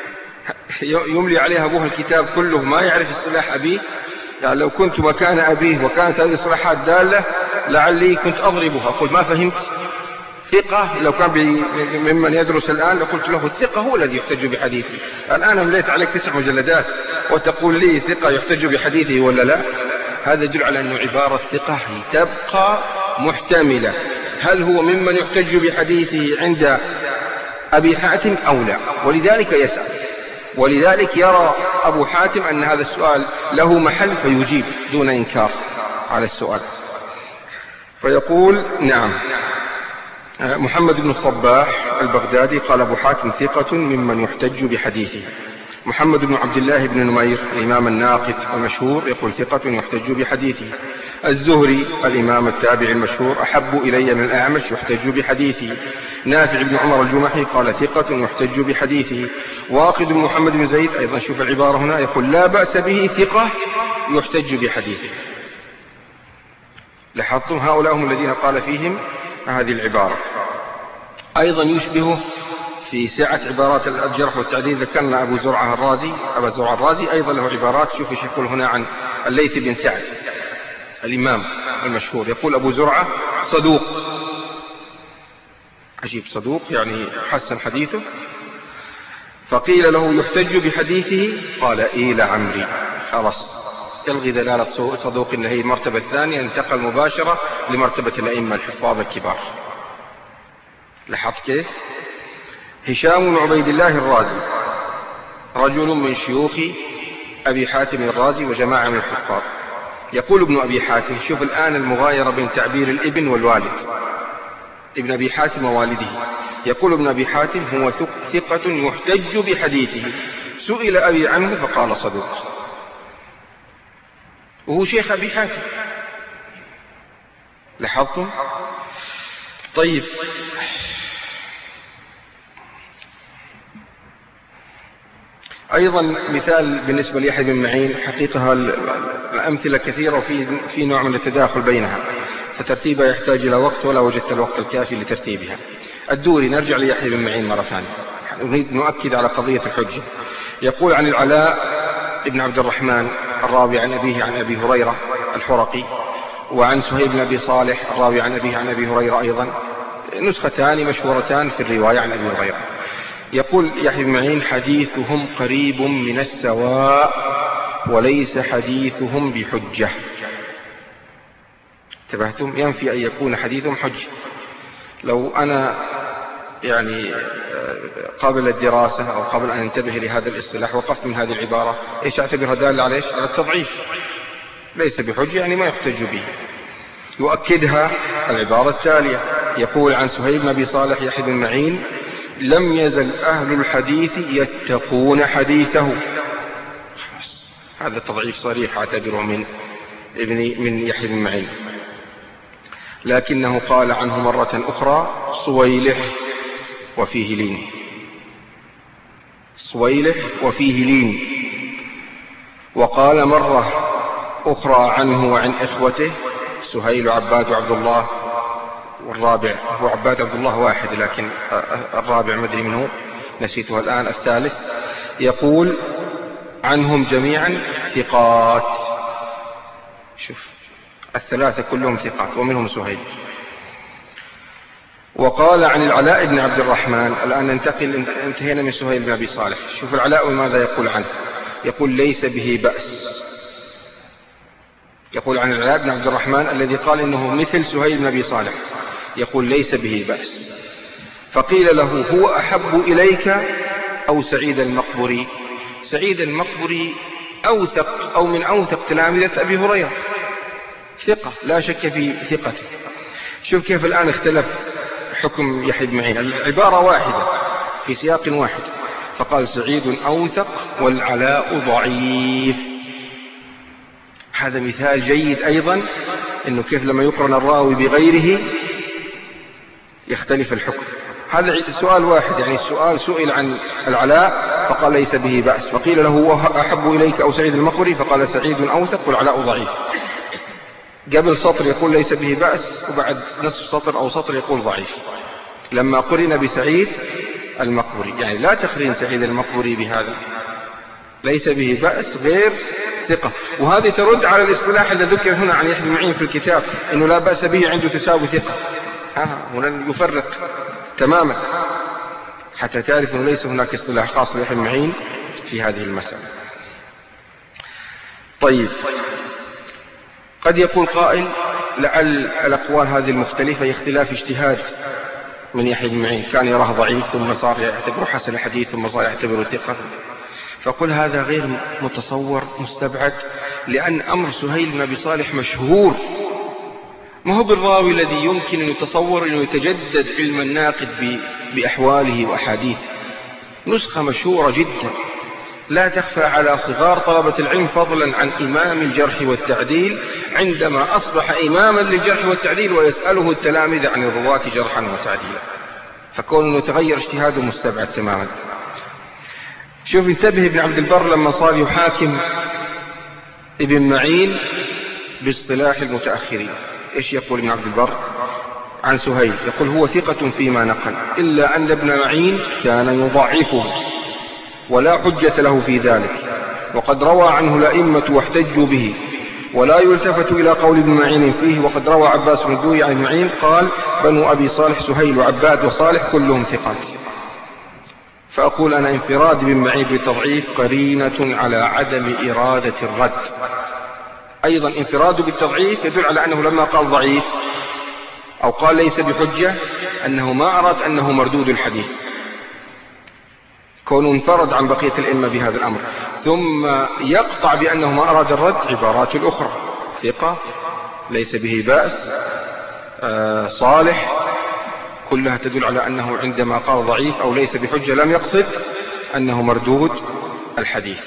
يملي عليها أبوه الكتاب كله ما يعرف اصطلاح أبيه. يعني لو كنت مكان أبيه وكانت هذه الصلاحات دالة لعلي كنت أضربها، أقول ما فهمت. ثقة لو كان ممن يدرس الآن لقلت له الثقة هو الذي يحتج بحديثه. الآن أمليت عليك تسع مجلدات وتقول لي ثقة يحتج بحديثه ولا لا؟ هذا يدل على أن عبارة ثقة تبقى محتملة، هل هو ممن يحتج بحديثه عند أبي حاتم أو لا؟ ولذلك يسأل، ولذلك يرى أبو حاتم أن هذا السؤال له محل فيجيب دون إنكار على السؤال، فيقول نعم. محمد بن الصباح البغدادي قال أبو حاتم ثقة ممن يحتج بحديثه. محمد بن عبد الله بن نمير الإمام الناقد المشهور يقول ثقة يحتج بحديثه. الزهري الإمام التابع المشهور أحب إلي من الأعمش يحتج بحديثه. نافع بن عمر الجمحي قال ثقة يحتج بحديثه. واقد بن محمد بن زيد أيضا شوف العبارة هنا يقول لا بأس به ثقة يحتج بحديثه. لاحظتم هؤلاء هم الذين قال فيهم هذه العبارة. أيضا يشبه في سعة عبارات الجرح والتعديل ذكرنا أبو زرعة الرازي، أبو زرعة الرازي أيضا له عبارات. شوف ايش يقول هنا عن الليث بن سعد الإمام المشهور، يقول أبو زرعة صدوق. عجيب، صدوق يعني حسن حديثه. فقيل له يحتج بحديثه قال إيه لعمري، خلاص يلغي دلالة صدوق اللي هي المرتبة الثانية، انتقل مباشرة لمرتبة الأئمة الحفاظ الكبار. لاحظت كيف؟ هشام بن عبيد الله الرازي رجل من شيوخ أبي حاتم الرازي وجماعة من الحفاظ. يقول ابن أبي حاتم، شوف الآن المغايرة بين تعبير الابن والوالد، ابن أبي حاتم ووالده. يقول ابن أبي حاتم هو ثقة يحتج بحديثه. سئل أبي عنه فقال صدوق، وهو شيخ أبي حاتم. لاحظتم؟ طيب، أيضا مثال بالنسبة ليحيى بن معين، حقيقة الأمثلة كثيرة وفي في نوع من التداخل بينها، فترتيبها يحتاج إلى وقت ولا وجدت الوقت الكافي لترتيبها. الدوري، نرجع ليحيى بن معين مرة ثانية، نريد نؤكد على قضية الحجة. يقول عن العلاء ابن عبد الرحمن الراوي عن أبيه عن أبي هريرة الحرقي، وعن سهيل بن أبي صالح الراوي عن أبيه عن أبي هريرة أيضا، نسختان مشهورتان في الرواية عن أبي هريرة. يقول يحيى بن معين حديثهم قريب من السواء وليس حديثهم بحجة. انتبهتم؟ ينفي أن يكون حديثهم حجة. لو أنا يعني قبل الدراسة أو قبل أن انتبه لهذا الاصطلاح وقفت من هذه العبارة، إيش أعتبرها دالة على إيش؟ على التضعيف. ليس بحجة يعني ما يحتج به. يؤكدها العبارة التالية، يقول عن سهيل بن أبي صالح يحيى بن معين لم يزل أهل الحديث يتقون حديثه. هذا تضعيف صريح أعتبره من ابن من يحيى بن معين. لكنه قال عنه مرة أخرى صويلح وفيه لين. صويلح وفيه لين. وقال مرة أخرى عنه وعن إخوته سهيل وعباد وعبد الله، والرابع هو عباد عبد الله واحد، لكن الرابع مدري منه نسيته الآن، الثالث، يقول عنهم جميعا ثقات. شوف الثلاثة كلهم ثقات ومنهم سهيل. وقال عن العلاء بن عبد الرحمن، الآن ننتقل، انتهينا من سهيل بن أبي صالح. شوف العلاء ماذا يقول عنه، يقول ليس به بأس. يقول عن العلاء بن عبد الرحمن الذي قال إنه مثل سهيل بن أبي صالح، يقول ليس به بأس. فقيل له هو أحب إليك أو سعيد المقبري؟ سعيد المقبري أوثق أو من أوثق تلامذة أبي هريرة، ثقة لا شك في ثقته. شوف كيف الآن اختلف حكم يحيى بن معين، العبارة واحدة في سياق واحد، فقال سعيد أوثق والعلاء ضعيف. هذا مثال جيد أيضا إنه كيف لما يقرن الراوي بغيره يختلف الحكم. هذا سؤال واحد، يعني السؤال سئل عن العلاء فقال ليس به بأس، فقيل له هو أحب إليك أو سعيد المقبري؟ فقال سعيد أوثق والعلاء ضعيف. قبل سطر يقول ليس به بأس، وبعد نصف سطر أو سطر يقول ضعيف، لما قرن بسعيد المقبري. يعني لا تقرين سعيد المقبري بهذا، ليس به بأس غير ثقة. وهذه ترد على الاصطلاح الذي ذكر هنا عن يحيى بن معين في الكتاب إنه لا بأس به عنده تساوي ثقة. ها هنا يفرق تماما حتى تعرف أنه ليس هناك اصطلاح خاص ليحيى بن معين في هذه المسألة. طيب، قد يقول قائل لعل الأقوال هذه المختلفة هي اختلاف اجتهاد من يحيى بن معين، كان يراه ضعيف ثم صار يعتبره حسن الحديث ثم صار يعتبره ثقة. فقل هذا غير متصور مستبعد، لأن أمر سهيل بن أبي صالح مشهور، ما هو بالراوي الذي يمكن أن يتصور أنه يتجدد علم الناقد بأحواله وأحاديثه. نسخة مشهورة جدا لا تخفى على صغار طلبة العلم، فضلا عن إمام الجرح والتعديل عندما أصبح إماما للجرح والتعديل ويسأله التلامذة عن الرواة جرحا وتعديلا، فكون أنه تغير اجتهاده مستبعد تماما. شوف انتبه ابن عبد البر لما صار يحاكم ابن معين باصطلاح المتأخرين، إيش يقول ابن عبد البر عن سهيل؟ يقول هو ثقة فيما نقل، إلا أن ابن معين كان يضعفه ولا حجة له في ذلك، وقد روى عنه الأئمة واحتجوا به، ولا يلتفت إلى قول ابن معين فيه. وقد روى عباس بن الدوي عن معين قال بنو أبي صالح سهيل وعباد وصالح كلهم ثقات. فأقول أنا انفراد ابن معين بالتضعيف قرينة على عدم إرادة الرد. أيضا انفراده بالتضعيف يدل على أنه لما قال ضعيف أو قال ليس بحجة أنه ما أراد أنه مردود الحديث، كونه انفرد عن بقية الأئمة بهذا الأمر. ثم يقطع بأنه ما أراد الرد عبارات الأخرى، ثقة، ليس به بأس، آه صالح، كلها تدل على أنه عندما قال ضعيف أو ليس بحجة لم يقصد أنه مردود الحديث.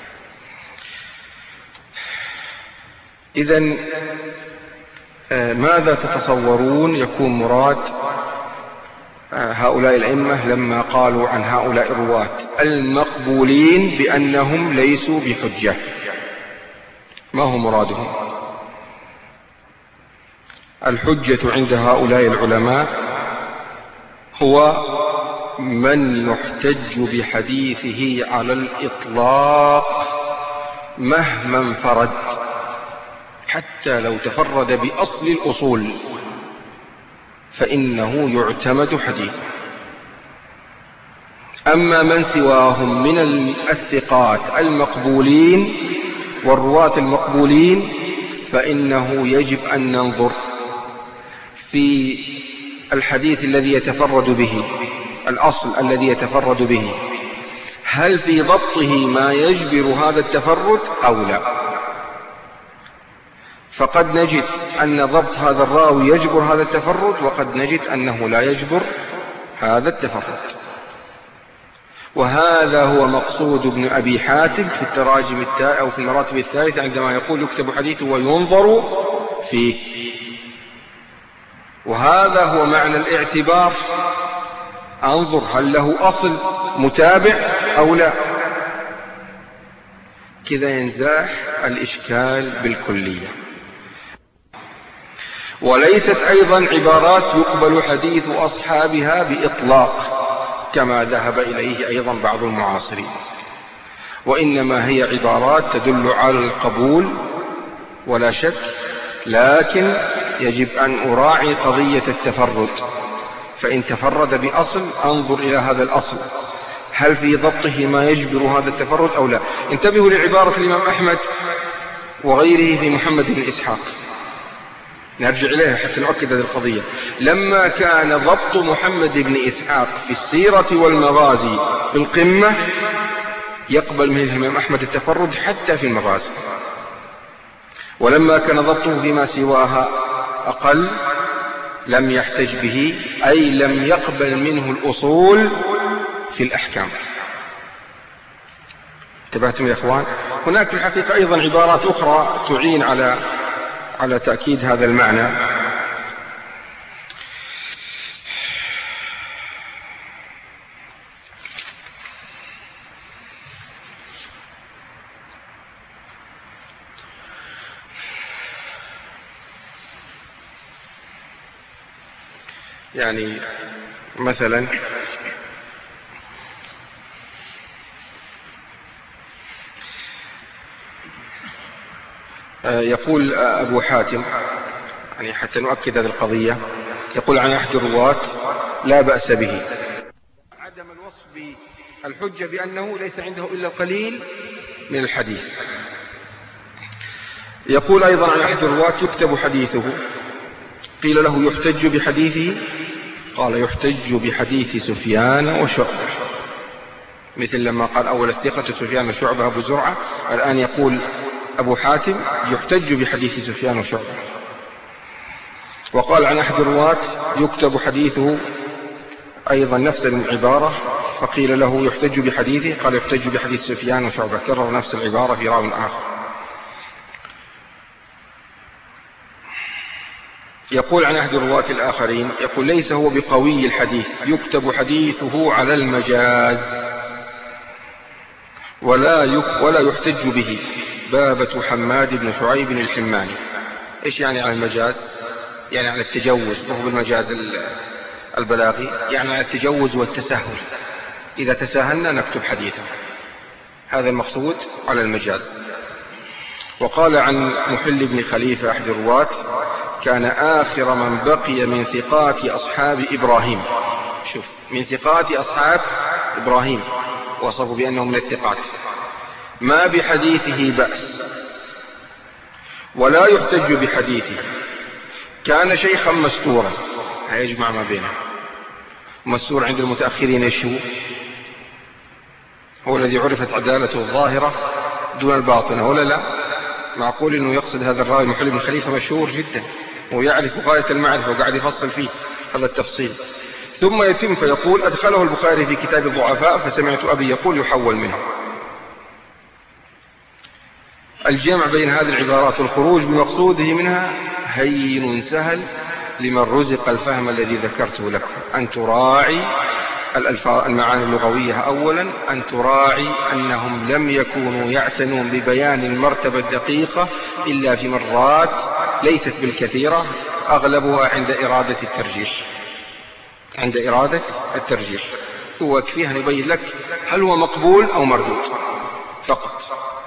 إذن آه ماذا تتصورون يكون مراد هؤلاء الأئمة لما قالوا عن هؤلاء الرواة المقبولين بأنهم ليسوا بحجة؟ ما هو مرادهم؟ الحجة عند هؤلاء العلماء هو من يحتج بحديثه على الإطلاق مهما انفرد، حتى لو تفرد بأصل الأصول فإنه يعتمد حديثه. أما من سواهم من الثقات المقبولين والرواة المقبولين فإنه يجب أن ننظر في الحديث الذي يتفرد به، الأصل الذي يتفرد به، هل في ضبطه ما يجبر هذا التفرد أو لا. فقد نجد أن ضبط هذا الراوي يجبر هذا التفرد، وقد نجد أنه لا يجبر هذا التفرد. وهذا هو مقصود ابن أبي حاتم في التراجم التالية أو في المراتب الثالثة عندما يقول يكتب حديثه وينظر فيه. وهذا هو معنى الاعتبار، أنظر هل له أصل متابع أو لا؟ كذا ينزاح الإشكال بالكلية. وليست أيضا عبارات يقبل حديث أصحابها بإطلاق كما ذهب إليه أيضا بعض المعاصرين، وإنما هي عبارات تدل على القبول ولا شك، لكن يجب أن أراعي قضية التفرد، فإن تفرد بأصل أنظر إلى هذا الأصل هل في ضبطه ما يجبر هذا التفرد أو لا. انتبهوا لعبارة الإمام أحمد وغيره في محمد بن إسحاق، نرجع إليها حتى نؤكد هذه القضية. لما كان ضبط محمد بن إسحاق في السيرة والمغازي في القمة يقبل من الإمام أحمد التفرد حتى في المغازي، ولما كان ضبطه فيما سواها أقل لم يحتج به، أي لم يقبل منه الأصول في الأحكام. انتبهتم يا أخوان؟ هناك في الحقيقة أيضا عبارات أخرى تعين على على تأكيد هذا المعنى. يعني مثلا يقول أبو حاتم، يعني حتى نؤكد هذه القضية، يقول عن أحد الرواة لا بأس به، عدم الوصف بالحجة بأنه ليس عنده إلا القليل من الحديث. يقول أيضا عن أحد الرواة يكتب حديثه، قيل له يحتج بحديثه، قال يحتج بحديث سفيان وشعبة، مثل لما قال أول الثقة سفيان وشعبة أبو زرعة، الآن يقول أبو حاتم يحتج بحديث سفيان وشعبة. وقال عن أحد الرواة يكتب حديثه أيضا نفس العبارة، فقيل له يحتج بحديثه، قال يحتج بحديث سفيان وشعبة، كرر نفس العبارة في راو آخر. يقول عن أحد الرواة الآخرين، يقول ليس هو بقوي الحديث، يكتب حديثه على المجاز ولا ولا يحتج به، بابة حماد بن شعيب الحماني. إيش يعني على المجاز؟ يعني على التجوز، وهو بالمجاز البلاغي، يعني على التجوز والتسهل، إذا تساهلنا نكتب حديثه، هذا المقصود على المجاز. وقال عن محل بن خليفة أحد الرواة كان آخر من بقي من ثقات أصحاب إبراهيم، شوف من ثقات أصحاب إبراهيم، وصفوا بأنه من الثقات، ما بحديثه بأس ولا يحتج بحديثه، كان شيخا مستورا، هيجمع ما بينه. مستور عند المتأخرين ايش هو؟ هو الذي عرفت عدالته الظاهرة دون الباطنة، ولا لا؟ معقول انه يقصد هذا الراوي محل بن خليفة مشهور جدا ويعرف غاية المعرفة وقاعد يفصل فيه هذا التفصيل. ثم يتم فيقول أدخله البخاري في كتاب الضعفاء فسمعت أبي يقول يحول منه. الجمع بين هذه العبارات والخروج بمقصوده منها هين سهل لمن رزق الفهم الذي ذكرته لكم، أن تراعي المعاني اللغوية أولا، أن تراعي أنهم لم يكونوا يعتنون ببيان المرتبة الدقيقة إلا في مرات ليست بالكثيرة، أغلبها عند إرادة الترجيح، عند إرادة الترجيح هو يكفيها نبين لك هل هو مقبول أو مردود فقط.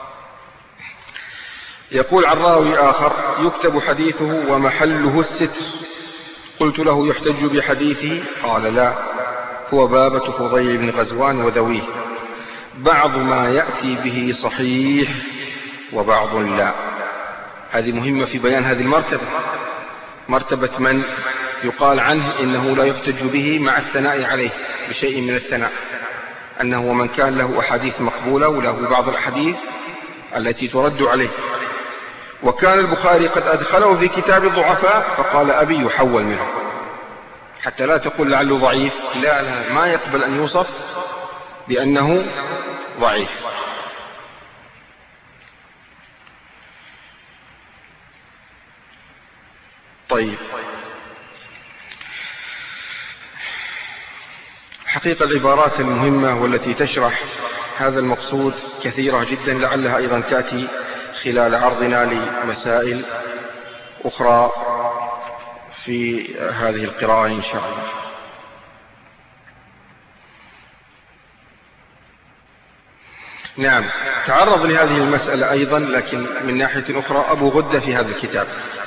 يقول عن راوي آخر يكتب حديثه ومحله الستر، قلت له يحتج بحديثه، قال لا، هو بابة فضيل بن غزوان وذويه، بعض ما يأتي به صحيح وبعض لا. هذه مهمة في بيان هذه المرتبة، مرتبة من يقال عنه إنه لا يحتج به مع الثناء عليه بشيء من الثناء، أنه من كان له أحاديث مقبولة وله بعض الأحاديث التي ترد عليه. وكان البخاري قد أدخله في كتاب الضعفاء فقال أبي يحول منه، حتى لا تقول لعله ضعيف، لا لا، ما يقبل أن يوصف بأنه ضعيف. طيب، الحقيقة العبارات المهمة والتي تشرح هذا المقصود كثيرة جدا، لعلها أيضا تأتي خلال عرضنا لمسائل أخرى في هذه القراءة إن شاء الله. نعم، تعرض لهذه المسألة أيضا لكن من ناحية أخرى أبو غدة في هذا الكتاب،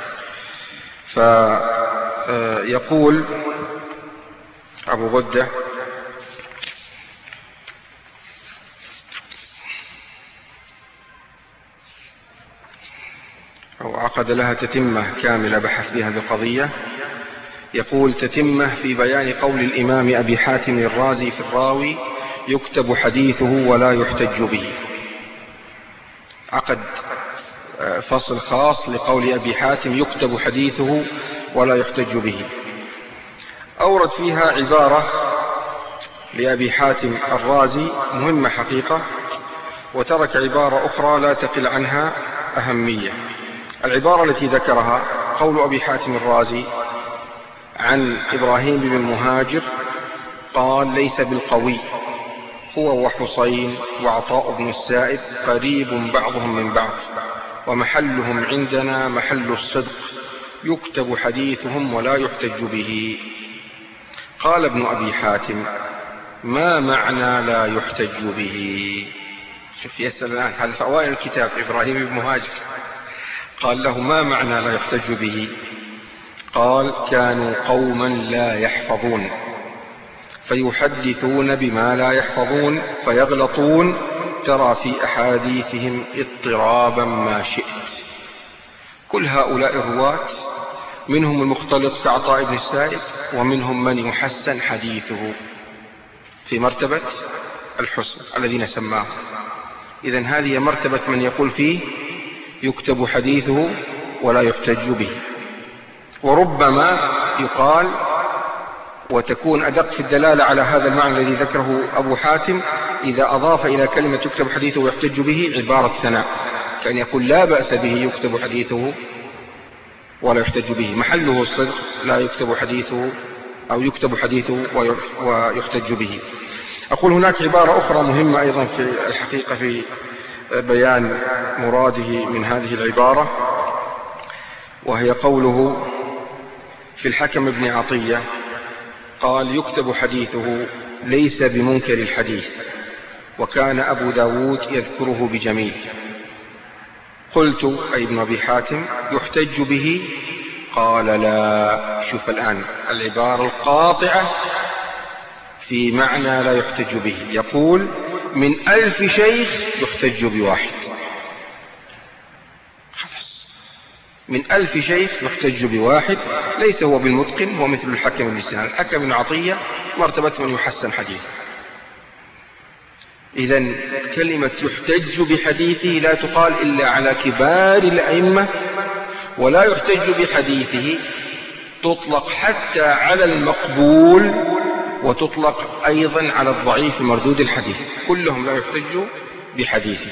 فيقول أبو غدة: أو عقد لها تتمة كاملة بحث في هذه القضية. يقول: تتمة في بيان قول الإمام أبي حاتم الرازي في الراوي: يكتب حديثه ولا يحتج به. عقد فصل خاص لقول أبي حاتم يكتب حديثه ولا يحتج به. أورد فيها عبارة لأبي حاتم الرازي مهمة حقيقة، وترك عبارة أخرى لا تقل عنها أهمية. العبارة التي ذكرها قول أبي حاتم الرازي عن إبراهيم بن المهاجر قال: ليس بالقوي، هو وحسين وعطاء بن السائب قريب بعضهم من بعض، ومحلهم عندنا محل الصدق، يكتب حديثهم ولا يحتج به. قال ابن أبي حاتم: ما معنى لا يحتج به؟ شوف يسأل الآن، هذا في أوائل الكتاب إبراهيم بن المهاجر، قال له: ما معنى لا يحتج به؟ قال: كانوا قوما لا يحفظون، فيحدثون بما لا يحفظون فيغلطون، ترى في أحاديثهم اضطرابا ما شئت. كل هؤلاء الرواة منهم المختلط كعطاء بن السائب، ومنهم من يحسن حديثه في مرتبة الحسن الذين سماه. إذن هذه مرتبة من يقول فيه يكتب حديثه ولا يحتج به. وربما يقال وتكون أدق في الدلالة على هذا المعنى الذي ذكره أبو حاتم إذا أضاف إلى كلمة يكتب حديثه ويحتج به عبارة ثناء، كأن يقول: لا بأس به يكتب حديثه ولا يحتج به، محله الصدق، لا يكتب حديثه أو يكتب حديثه ويحتج به. أقول هناك عبارة أخرى مهمة أيضا في الحقيقة في بيان مراده من هذه العبارة، وهي قوله في الحكم بن عطية قال: يكتب حديثه ليس بمنكر الحديث، وكان أبو داود يذكره بجميل. قلت أي ابن أبي حاتم: يحتج به؟ قال: لا. شوف الآن العبارة القاطعة في معنى لا يحتج به. يقول: من ألف شيخ يحتج بواحد. خلاص، من ألف شيخ يحتج بواحد، ليس هو بالمتقن، هو مثل الحكم بن سنان. الحكم بن عطية مرتبة من يحسن حديث. إذن كلمة يحتج بحديثه لا تقال إلا على كبار الأئمة، ولا يحتج بحديثه تطلق حتى على المقبول، وتطلق أيضا على الضعيف مردود الحديث، كلهم لا يحتج بحديثه.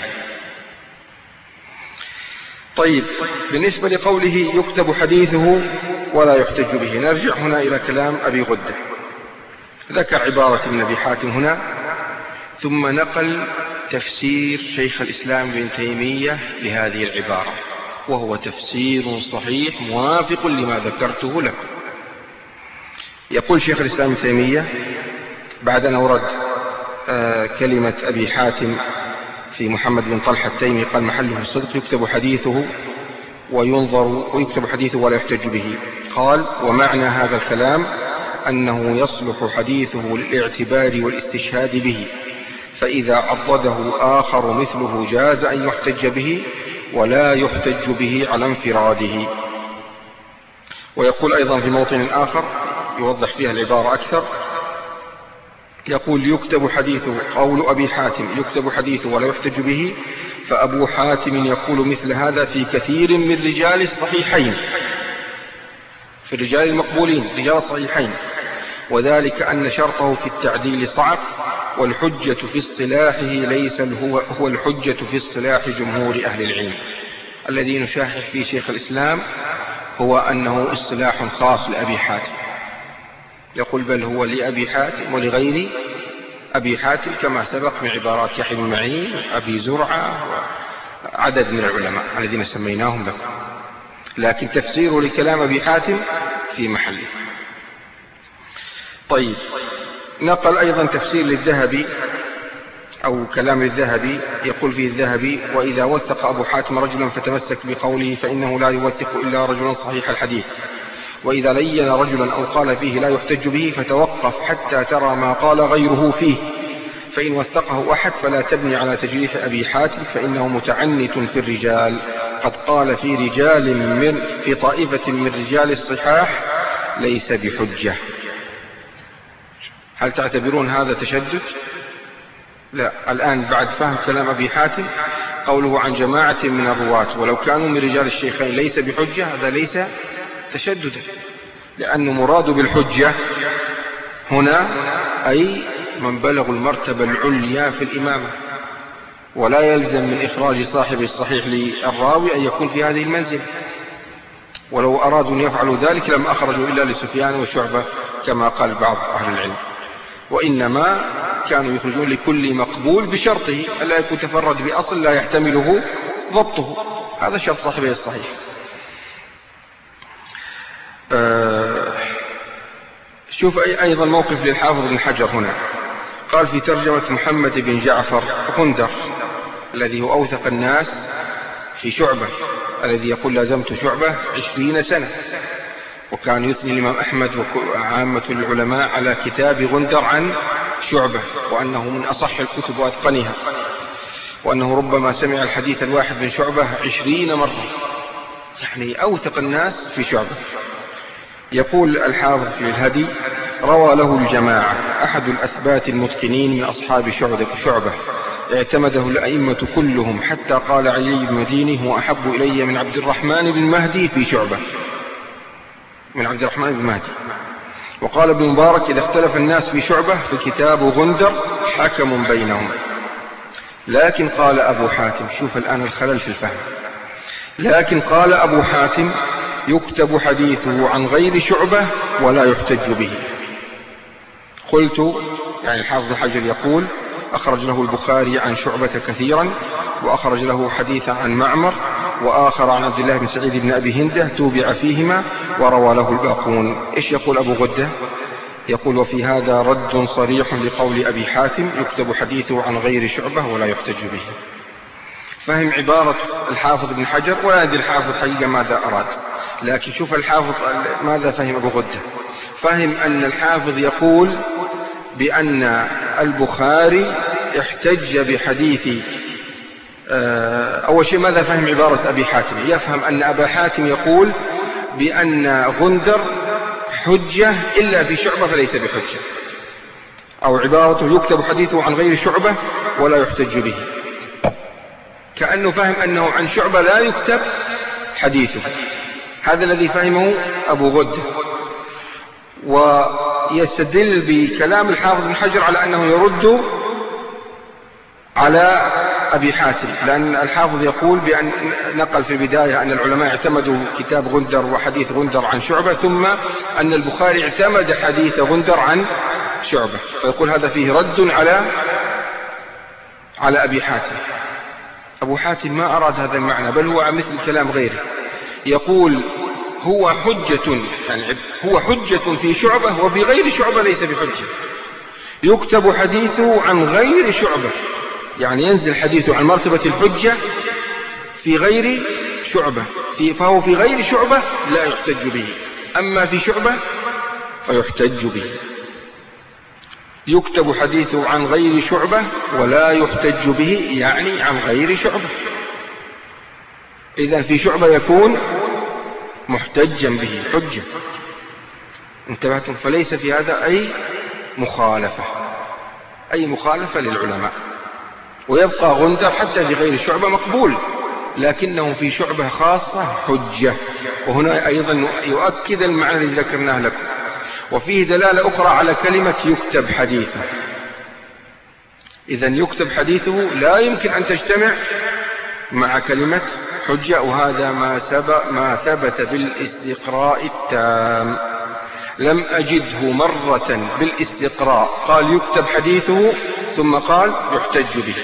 طيب، بالنسبة لقوله يكتب حديثه ولا يحتج به، نرجع هنا إلى كلام أبي غدة. ذكر عبارة ابن أبي حاتم هنا، ثم نقل تفسير شيخ الإسلام ابن تيمية لهذه العبارة، وهو تفسير صحيح موافق لما ذكرته لكم. يقول شيخ الإسلام ابن تيمية بعد أن أورد آه كلمة أبي حاتم في محمد بن طلحة التيمي، قال: محله الصدق، يكتب حديثه وينظر ويكتب حديثه ولا يحتج به. قال: ومعنى هذا الكلام أنه يصلح حديثه للاعتبار والاستشهاد به، فإذا عضده آخر مثله جاز أن يحتج به، ولا يحتج به على انفراده. ويقول أيضا في موطن آخر يوضح فيها العبارة أكثر، يقول: يكتب حديثه، قول أبي حاتم يكتب حديثه ولا يحتج به، فأبو حاتم يقول مثل هذا في كثير من رجال الصحيحين، في الرجال المقبولين، رجال الصحيحين، وذلك أن شرطه في التعديل صعب، والحجة في اصطلاحه ليس هو, هو الحجة في اصطلاح جمهور أهل العلم. الذي نشاهد فيه شيخ الإسلام هو أنه اصطلاح خاص لأبي حاتم، يقول: بل هو لأبي حاتم ولغير أبي حاتم كما سبق من عبارات يحيى بن معين أبي زرعة عدد من العلماء الذين سميناهم لكم، لكن تفسيره لكلام أبي حاتم في محله. طيب، نقل أيضا تفسير للذهبي أو كلام للذهبي، يقول فيه الذهبي: وإذا وثق أبو حاتم رجلا فتمسك بقوله فإنه لا يوثق إلا رجلا صحيح الحديث، وإذا لين رجلا أو قال فيه لا يحتج به فتوقف حتى ترى ما قال غيره فيه، فإن وثقه أحد فلا تبني على تجريح أبي حاتم فإنه متعنت في الرجال، قد قال في رجال من في طائفة من رجال الصحاح ليس بحجة. هل تعتبرون هذا تشدد؟ لا. الآن بعد فهم كلام أبي حاتم قوله عن جماعة من الرواة ولو كانوا من رجال الشيخين ليس بحجة، هذا ليس تشددا، لأن مراد بالحجة هنا أي من بلغ المرتبة العليا في الإمامة، ولا يلزم من إخراج صاحب الصحيح للراوي أن يكون في هذه المنزل، ولو أرادوا أن يفعلوا ذلك لم أخرجوا إلا لسفيان وشعبة كما قال بعض أهل العلم، وإنما كانوا يخرجون لكل مقبول بشرطه ألا يكون تفرد بأصل لا يحتمله ضبطه، هذا شرط صاحبه الصحيح. أه شوف أيضا موقف للحافظ بن حجر هنا، قال في ترجمة محمد بن جعفر غندر الذي هو أوثق الناس في شعبة، الذي يقول لازمت شعبة عشرين سنة، وكان يثني الإمام أحمد وعامة العلماء على كتاب غندر عن شعبة، وأنه من أصح الكتب وأتقنها، وأنه ربما سمع الحديث الواحد من شعبة عشرين مرة، يعني أوثق الناس في شعبة. يقول الحافظ في الهدي: روى له الجماعة، أحد الأثبات المتقنين من أصحاب شعبة، اعتمده الأئمة كلهم، حتى قال علي بن مديني: هو أحب إلي من عبد الرحمن بن مهدي في شعبة، من عبد الرحمن بن مهدي. وقال ابن مبارك: إذا اختلف الناس في شعبة فكتاب غندر حكم بينهم. لكن قال أبو حاتم، شوف الآن الخلل في الفهم، لكن قال أبو حاتم: يكتب حديثه عن غير شعبة ولا يحتج به. قلت، يعني الحافظ حجر يقول: أخرج له البخاري عن شعبة كثيرا، وأخرج له حديثا عن معمر، وآخر عن عبد الله بن سعيد بن أبي هندة توبع فيهما، وروى له الباقون. إيش يقول أبو غدة؟ يقول: وفي هذا رد صريح لقول أبي حاتم: يكتب حديثه عن غير شعبة ولا يحتج به. فهم عبارة الحافظ بن حجر، ولا أدري الحافظ حقيقة ماذا أراد، لكن شوف الحافظ ماذا فهم أبو غدة. فهم أن الحافظ يقول بأن البخاري احتج بحديث، أول شيء ماذا فهم عبارة أبي حاتم؟ يفهم أن أبا حاتم يقول بأن غندر حجة إلا في شعبة فليس بحجة، أو عبارته يكتب حديثه عن غير شعبة ولا يحتج به، كأنه فهم أنه عن شعبة لا يكتب حديثه. هذا الذي فهمه أبو غدة، ويستدل بكلام الحافظ بن حجر على أنه يرد على أبي حاتم، لأن الحافظ يقول بأن نقل في البداية أن العلماء اعتمدوا كتاب غندر وحديث غندر عن شعبة، ثم أن البخاري اعتمد حديث غندر عن شعبة، فيقول هذا فيه رد على على أبي حاتم. أبو حاتم ما أراد هذا المعنى، بل هو مثل كلام غيره، يقول هو حجة، يعني هو حجة في شعبة وفي غير شعبة ليس بحجة، يكتب حديثه عن غير شعبة، يعني ينزل حديثه عن مرتبة الحجة في غير شعبة، في فهو في غير شعبة لا يحتج به، أما في شعبة فيحتج به. يكتب حديثه عن غير شعبة ولا يحتج به، يعني عن غير شعبة، إذن في شعبة يكون محتجا به حجة. انتبهتم؟ فليس في هذا أي مخالفة، أي مخالفة للعلماء، ويبقى غندر حتى في غير شعبة مقبول، لكنه في شعبة خاصة حجة. وهنا أيضا يؤكد المعنى الذي ذكرناه لكم، وفيه دلالة أخرى على كلمة يكتب حديثه. إذن يكتب حديثه لا يمكن أن تجتمع مع كلمة حجة، وهذا ما سبق ما ثبت بالاستقراء التام. لم أجده مرة بالاستقراء قال يكتب حديثه ثم قال يحتج به.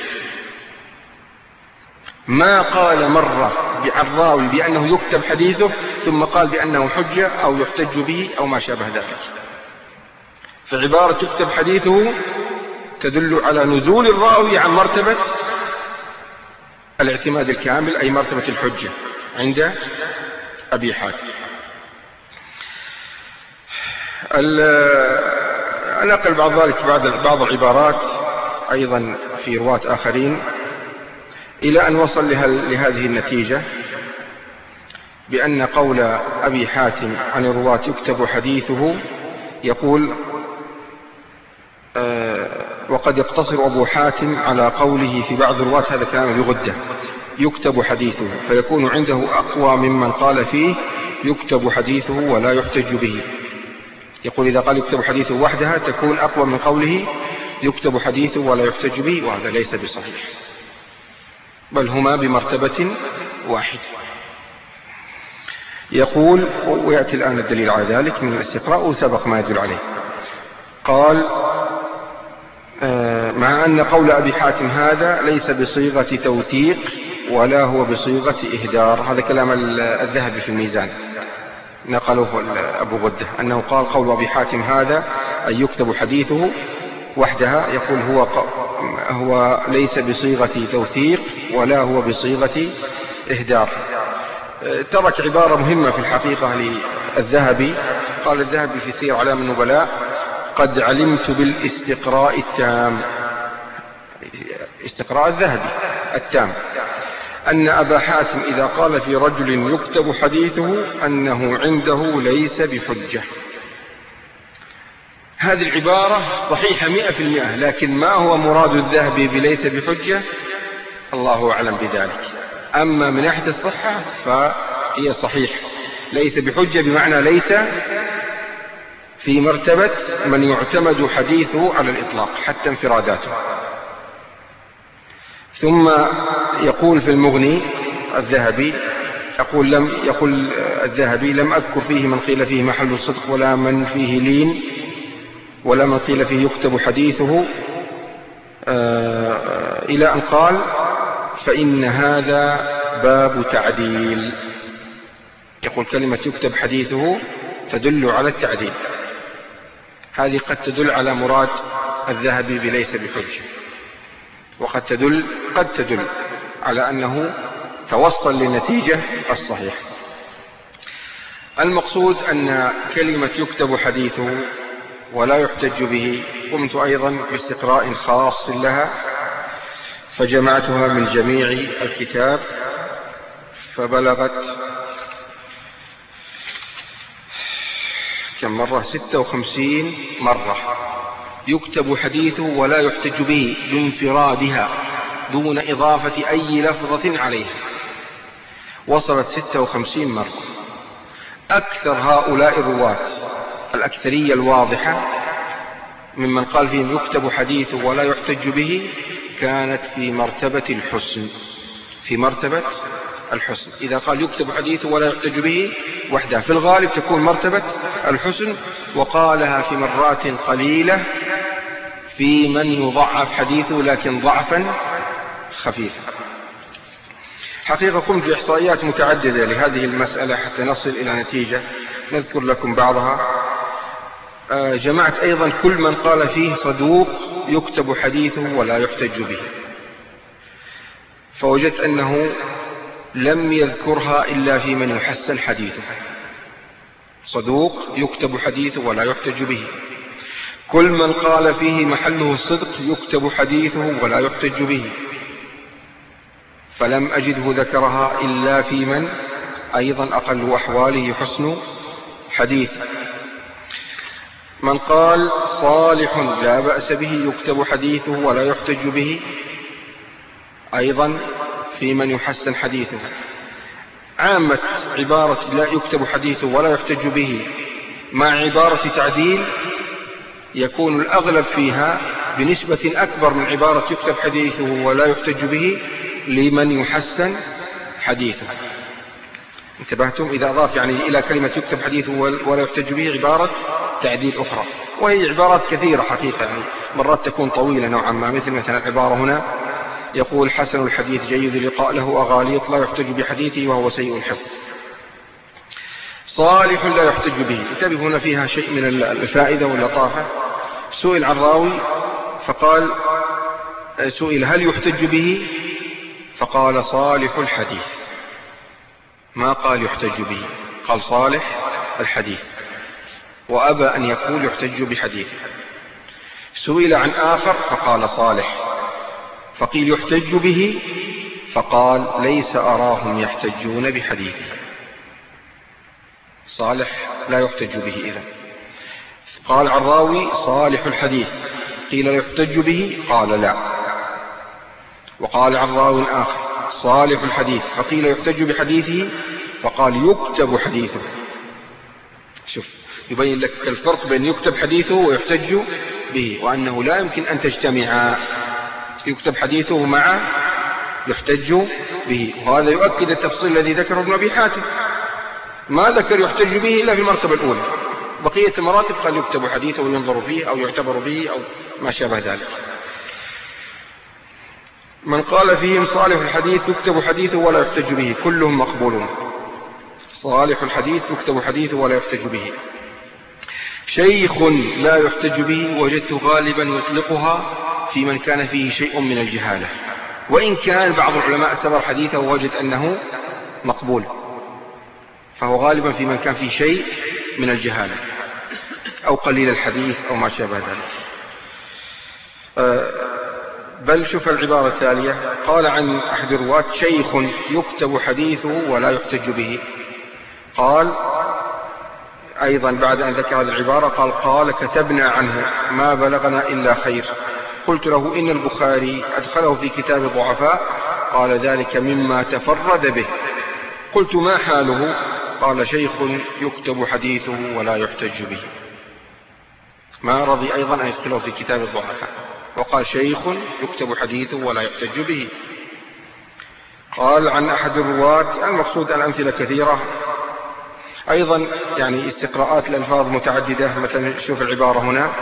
ما قال مرة بالراوي بأنه يكتب حديثه ثم قال بأنه حجة أو يحتج به أو ما شابه ذلك. فعبارة يكتب حديثه تدل على نزول الراوي عن مرتبة الاعتماد الكامل، أي مرتبة الحجة عند أبي حاتم. أنقل بعض ذلك بعض العبارات أيضا في رواة آخرين إلى أن وصل لهذه النتيجة، بأن قول أبي حاتم عن الرواة يكتب حديثه يقول آه وقد يقتصر أبو حاتم على قوله في بعض الرواة، هذا كلام بغدة، يكتب حديثه، فيكون عنده أقوى ممن قال فيه يكتب حديثه ولا يحتج به. يقول إذا قال يكتب حديثه وحدها تكون أقوى من قوله يكتب حديثه ولا يحتج به، وهذا ليس بصحيح، بل هما بمرتبة واحدة. يقول، ويأتي الآن الدليل على ذلك من الاستقراء وسبق ما يدل عليه. قال مع أن قول أبي حاتم هذا ليس بصيغة توثيق ولا هو بصيغة إهدار. هذا كلام الذهبي في الميزان، نقله أبو غدة أنه قال قول أبي حاتم هذا أن يكتب حديثه وحدها، يقول هو هو ليس بصيغة توثيق ولا هو بصيغة إهدار. ترك عبارة مهمة في الحقيقة للذهبي. قال الذهبي في سير أعلام النبلاء: قد علمت بالاستقراء التام، استقراء الذهبي التام، أن أبا حاتم إذا قال في رجل يكتب حديثه أنه عنده ليس بحجة. هذه العبارة صحيحة مئة في المئة، لكن ما هو مراد الذهبي بليس بحجة الله أعلم بذلك. أما من ناحية الصحة فهي صحيح، ليس بحجة بمعنى ليس في مرتبة من يعتمد حديثه على الإطلاق حتى انفراداته. ثم يقول في المغني الذهبي، يقول لم يقول الذهبي لم أذكر فيه من قيل فيه محل الصدق ولا من فيه لين ولا من قيل فيه يكتب حديثه، آه إلى أن قال فإن هذا باب تعديل. يقول كلمة يكتب حديثه تدل على التعديل، هذه قد تدل على مراد الذهبي بليس بحجة، وقد تدل قد تدل على أنه توصل للنتيجة الصحيحة. المقصود أن كلمة يكتب حديثه ولا يحتج به قمت أيضا باستقراء خاص لها، فجمعتها من جميع الكتاب فبلغت كم مرة؟ ستة وخمسين مرة. يكتب حديثه ولا يحتج به بانفرادها دون إضافة أي لفظة عليها، وصلت ستة وخمسين مرة. أكثر هؤلاء الرواة الأكثرية الواضحة ممن قال فيهم يكتب حديثه ولا يحتج به كانت في مرتبة الحسن، في مرتبة الحسن. إذا قال يكتب حديثه ولا يحتج به وحدها في الغالب تكون مرتبة الحسن، وقالها في مرات قليلة في من يضعف حديثه لكن ضعفا خفيفا. حقيقة قمت بإحصائيات متعددة لهذه المسألة حتى نصل إلى نتيجة نذكر لكم بعضها. جمعت أيضا كل من قال فيه صدوق يكتب حديثه ولا يحتج به، فوجدت أنه لم يذكرها إلا في من يحسن حديثه. صدوق يكتب حديثه ولا يحتج به. كل من قال فيه محله الصدق يكتب حديثه ولا يحتج به، فلم أجده ذكرها إلا في من أيضا أقل أحواله حسن حديث. من قال صالح لا بأس به يكتب حديثه ولا يحتج به، أيضا في من يحسن حديثه. عامة عبارة لا يكتب حديثه ولا يحتج به مع عبارة تعديل يكون الأغلب فيها بنسبة أكبر من عبارة يكتب حديثه ولا يحتج به لمن يحسن حديثه. انتبهتم؟ إذا أضاف يعني إلى كلمة يكتب حديثه ولا يحتج به عبارة تعديل أخرى، وهي عبارات كثيرة حقيقة، يعني مرات تكون طويلة نوعا ما، مثل مثلا العبارة هنا يقول حسن الحديث جيد اللقاء له أغاليط لا يحتج بحديثه وهو سيء الحفظ. صالح لا يحتج به، انتبهوا هنا فيها شيء من الفائدة واللطافة. سئل عن راوي فقال سئل هل يحتج به فقال صالح الحديث، ما قال يحتج به، قال صالح الحديث، وأبى أن يقول يحتج بحديثه. سئل عن آخر فقال صالح، فقيل يحتج به فقال ليس أراهم يحتجون بحديثه. صالح لا يحتج به إذن. قال عن راوي صالح الحديث، قيل يحتج به قال لا. وقال عن راوي آخر صالح الحديث فقيل يحتج بحديثه فقال يكتب حديثه. شوف، يبين لك الفرق بين يكتب حديثه ويحتج به، وأنه لا يمكن أن تجتمعا، يكتب حديثه مع يحتج به. وهذا يؤكد التفصيل الذي ذكره ابن أبي حاتم، ما ذكر يحتج به إلا في المرتبة الأولى، بقية المراتب قال يكتب حديثه وينظر فيه أو يعتبر به أو ما شابه ذلك. من قال فيهم صالح الحديث يكتب حديثه ولا يحتج به كلهم مقبولون. صالح الحديث يكتب حديثه ولا يحتج به. شيخ لا يحتج به وجدت غالبا يطلقها في من كان فيه شيء من الجهالة، وإن كان بعض العلماء سبر حديثه ووجد أنه مقبول، فهو غالبا في من كان فيه شيء من الجهالة أو قليل الحديث أو ما شابه ذلك. بل شوف العبارة التالية، قال عن أحد الرواة شيخ يكتب حديثه ولا يحتج به. قال أيضا بعد أن ذكر هذه العبارة قال قال كتبنا عنه ما بلغنا إلا خير. قلت له إن البخاري أدخله في كتاب الضعفاء، قال ذلك مما تفرد به. قلت ما حاله؟ قال شيخ يكتب حديثه ولا يحتج به. ما رضي أيضا أن يدخله في كتاب الضعفاء، وقال شيخ يكتب حديثه ولا يحتج به. قال عن أحد الرواة، المقصود الأمثلة كثيرة أيضا، يعني استقراءات الألفاظ متعددة. مثلا شوف العبارة هنا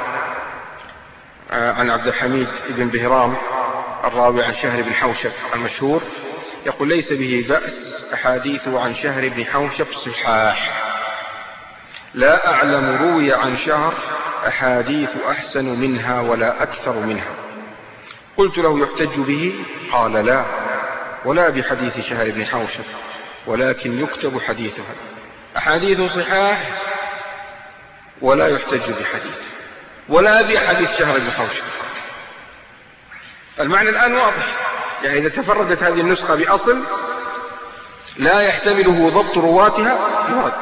عن عبد الحميد بن بهرام الراوي عن شهر بن حوشب المشهور، يقول ليس به بأس أحاديثه عن شهر بن حوشب صحاح، لا أعلم روي عن شهر أحاديث أحسن منها ولا أكثر منها. قلت له يحتج به؟ قال لا، ولا بحديث شهر بن حوشب، ولكن يكتب حديثها. أحاديث صحاح ولا يحتج بحديث، ولا بحديث شهر بن حوشب. المعنى الآن واضح، يعني إذا تفردت هذه النسخة بأصل لا يحتمله ضبط رواتها يرد.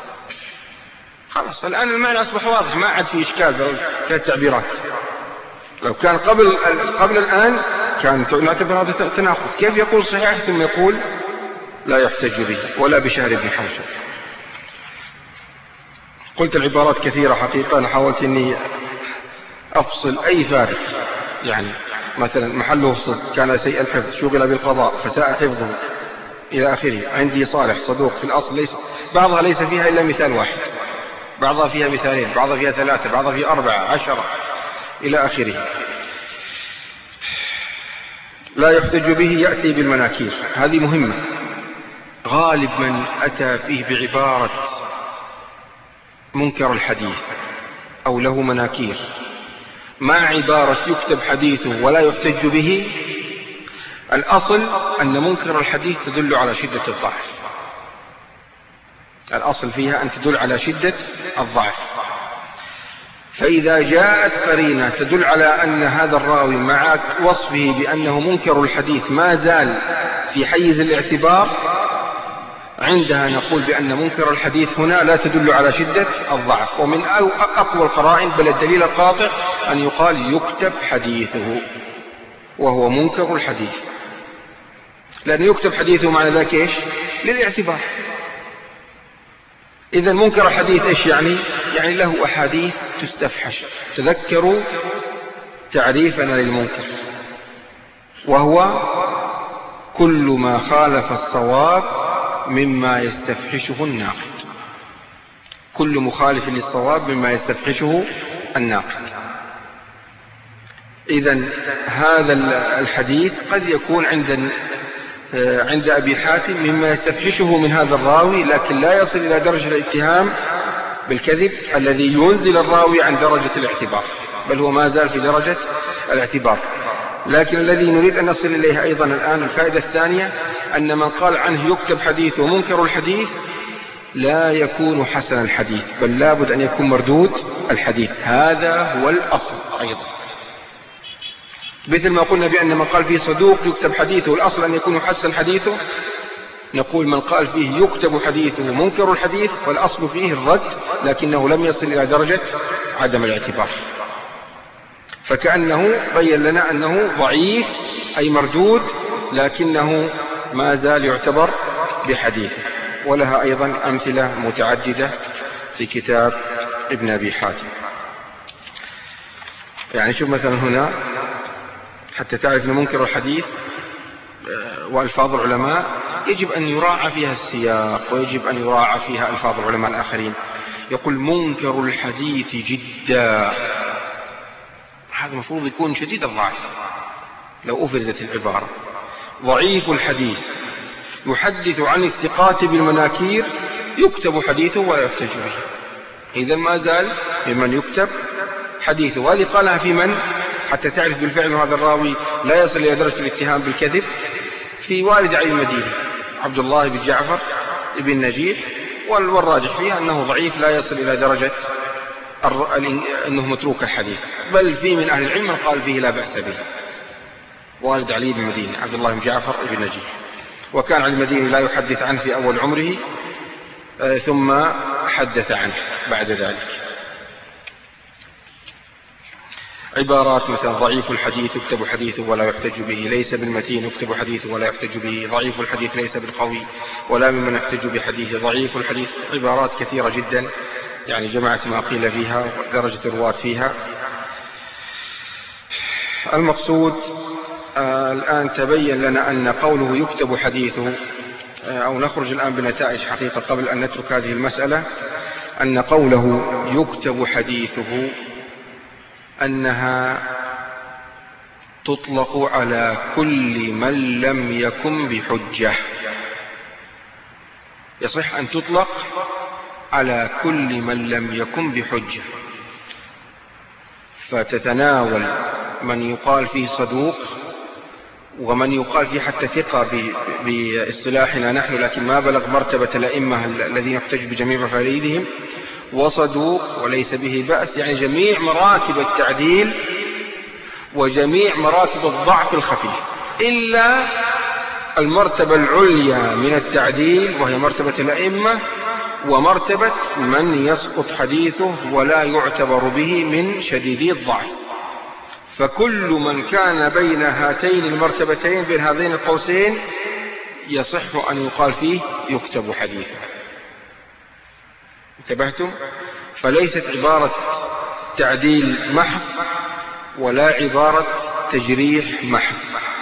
خلاص الآن المعنى أصبح واضح، ما عاد في إشكال في التعبيرات. لو كان قبل قبل الآن كان نعتبر هذا تناقض، كيف يقول صحيح ثم يقول لا يحتج به ولا بشهر بن حوشب. قلت العبارات كثيرة حقيقة، أنا حاولت أني أفصل أي فارق، يعني مثلا محله الصدق كان سيء الحفظ شغل بالقضاء فساء حفظه إلى آخره. عندي صالح صدوق في الأصل ليس، بعضها ليس فيها إلا مثال واحد، بعضها فيها مثالين، بعضها فيها ثلاثة، بعضها فيها أربعة عشرة إلى آخره. لا يحتج به يأتي بالمناكير، هذه مهمة. غالب من أتى فيه بعبارة منكر الحديث أو له مناكير مع عبارة يكتب حديثه ولا يحتج به، الأصل أن منكر الحديث تدل على شدة الضعف، الأصل فيها أن تدل على شدة الضعف. فإذا جاءت قرينة تدل على أن هذا الراوي مع وصفه بأنه منكر الحديث ما زال في حيز الاعتبار، عندها نقول بأن منكر الحديث هنا لا تدل على شدة الضعف. ومن أقوى القرائن بل الدليل القاطع أن يقال يكتب حديثه وهو منكر الحديث، لأن يكتب حديثه معنى ذلك إيش؟ للاعتبار. إذا منكر الحديث إيش يعني؟ يعني له أحاديث تستفحش. تذكروا تعريفنا للمنكر، وهو كل ما خالف الصواب مما يستفحشه الناقد، كل مخالف للصواب مما يستفحشه الناقد. إذن هذا الحديث قد يكون عند عند أبي حاتم مما يستفحشه من هذا الراوي، لكن لا يصل إلى درجة الاتهام بالكذب الذي ينزل الراوي عن درجة الاعتبار، بل هو ما زال في درجة الاعتبار. لكن الذي نريد أن نصل إليه أيضا الآن الفائدة الثانية، أن من قال عنه يكتب حديثه منكر الحديث لا يكون حسن الحديث، بل لابد أن يكون مردود الحديث. هذا هو الأصل أيضا، مثل ما قلنا بأن من قال فيه صدوق يكتب حديثه الأصل أن يكون حسن حديثه، نقول من قال فيه يكتب حديثه منكر الحديث والأصل فيه الرد، لكنه لم يصل إلى درجة عدم الاعتبار. فكأنه بين لنا أنه ضعيف أي مردود، لكنه ما زال يعتبر بحديث. ولها أيضا أمثلة متعددة في كتاب ابن أبي حاتم. يعني شوف مثلا هنا حتى تعرف أن منكر الحديث وألفاظ العلماء يجب أن يراعى فيها السياق، ويجب أن يراعى فيها ألفاظ العلماء الآخرين. يقول منكر الحديث جدا، هذا المفروض يكون شديد الضعف لو أفرزت العبارة. ضعيف الحديث يحدث عن الثقات بالمناكير يكتب حديثه ولا يحتج به، إذا ما زال ممن يكتب حديثه. وهذه قالها في من حتى تعرف بالفعل هذا الراوي لا يصل إلى درجة الاتهام بالكذب، في والد علي المديني عبد الله بن جعفر بن نجيح، والراجح فيها أنه ضعيف لا يصل إلى درجة أنه متروك الحديث، بل في من أهل العلم من قال فيه لا بأس به. والد علي بن المديني عبد الله بن جعفر بن نجيح، وكان علي المديني لا يحدث عنه في أول عمره، ثم حدث عنه بعد ذلك. عبارات مثلا ضعيف الحديث يكتب حديثه ولا يحتج به، ليس بالمتين يكتب حديثه ولا يحتج به، ضعيف الحديث ليس بالقوي ولا ممن يحتج بحديثه، ضعيف الحديث. عبارات كثيرة جدا، يعني جماعة ما قيل فيها ودرجة الرواة فيها. المقصود آه الآن تبين لنا أن قوله يكتب حديثه، آه أو نخرج الآن بنتائج حقيقة قبل أن نترك هذه المسألة، أن قوله يكتب حديثه أنها تطلق على كل من لم يكن بحجة. يصح أن تطلق على كل من لم يكن بحجة، فتتناول من يقال فيه صدوق، ومن يقال فيه حتى ثقة باصطلاحنا نحن، لكن ما بلغ مرتبة الأئمة الذين يحتج بجميع مفاريدهم، وصدوق وليس به بأس، يعني جميع مراتب التعديل وجميع مراتب الضعف الخفيف، إلا المرتبة العليا من التعديل وهي مرتبة الأئمة، ومرتبة من يسقط حديثه ولا يعتبر به من شديدي الضعف. فكل من كان بين هاتين المرتبتين، بين هذين القوسين، يصح أن يقال فيه يكتب حديثه. انتبهتم؟ فليست عبارة تعديل محض ولا عبارة تجريح محض.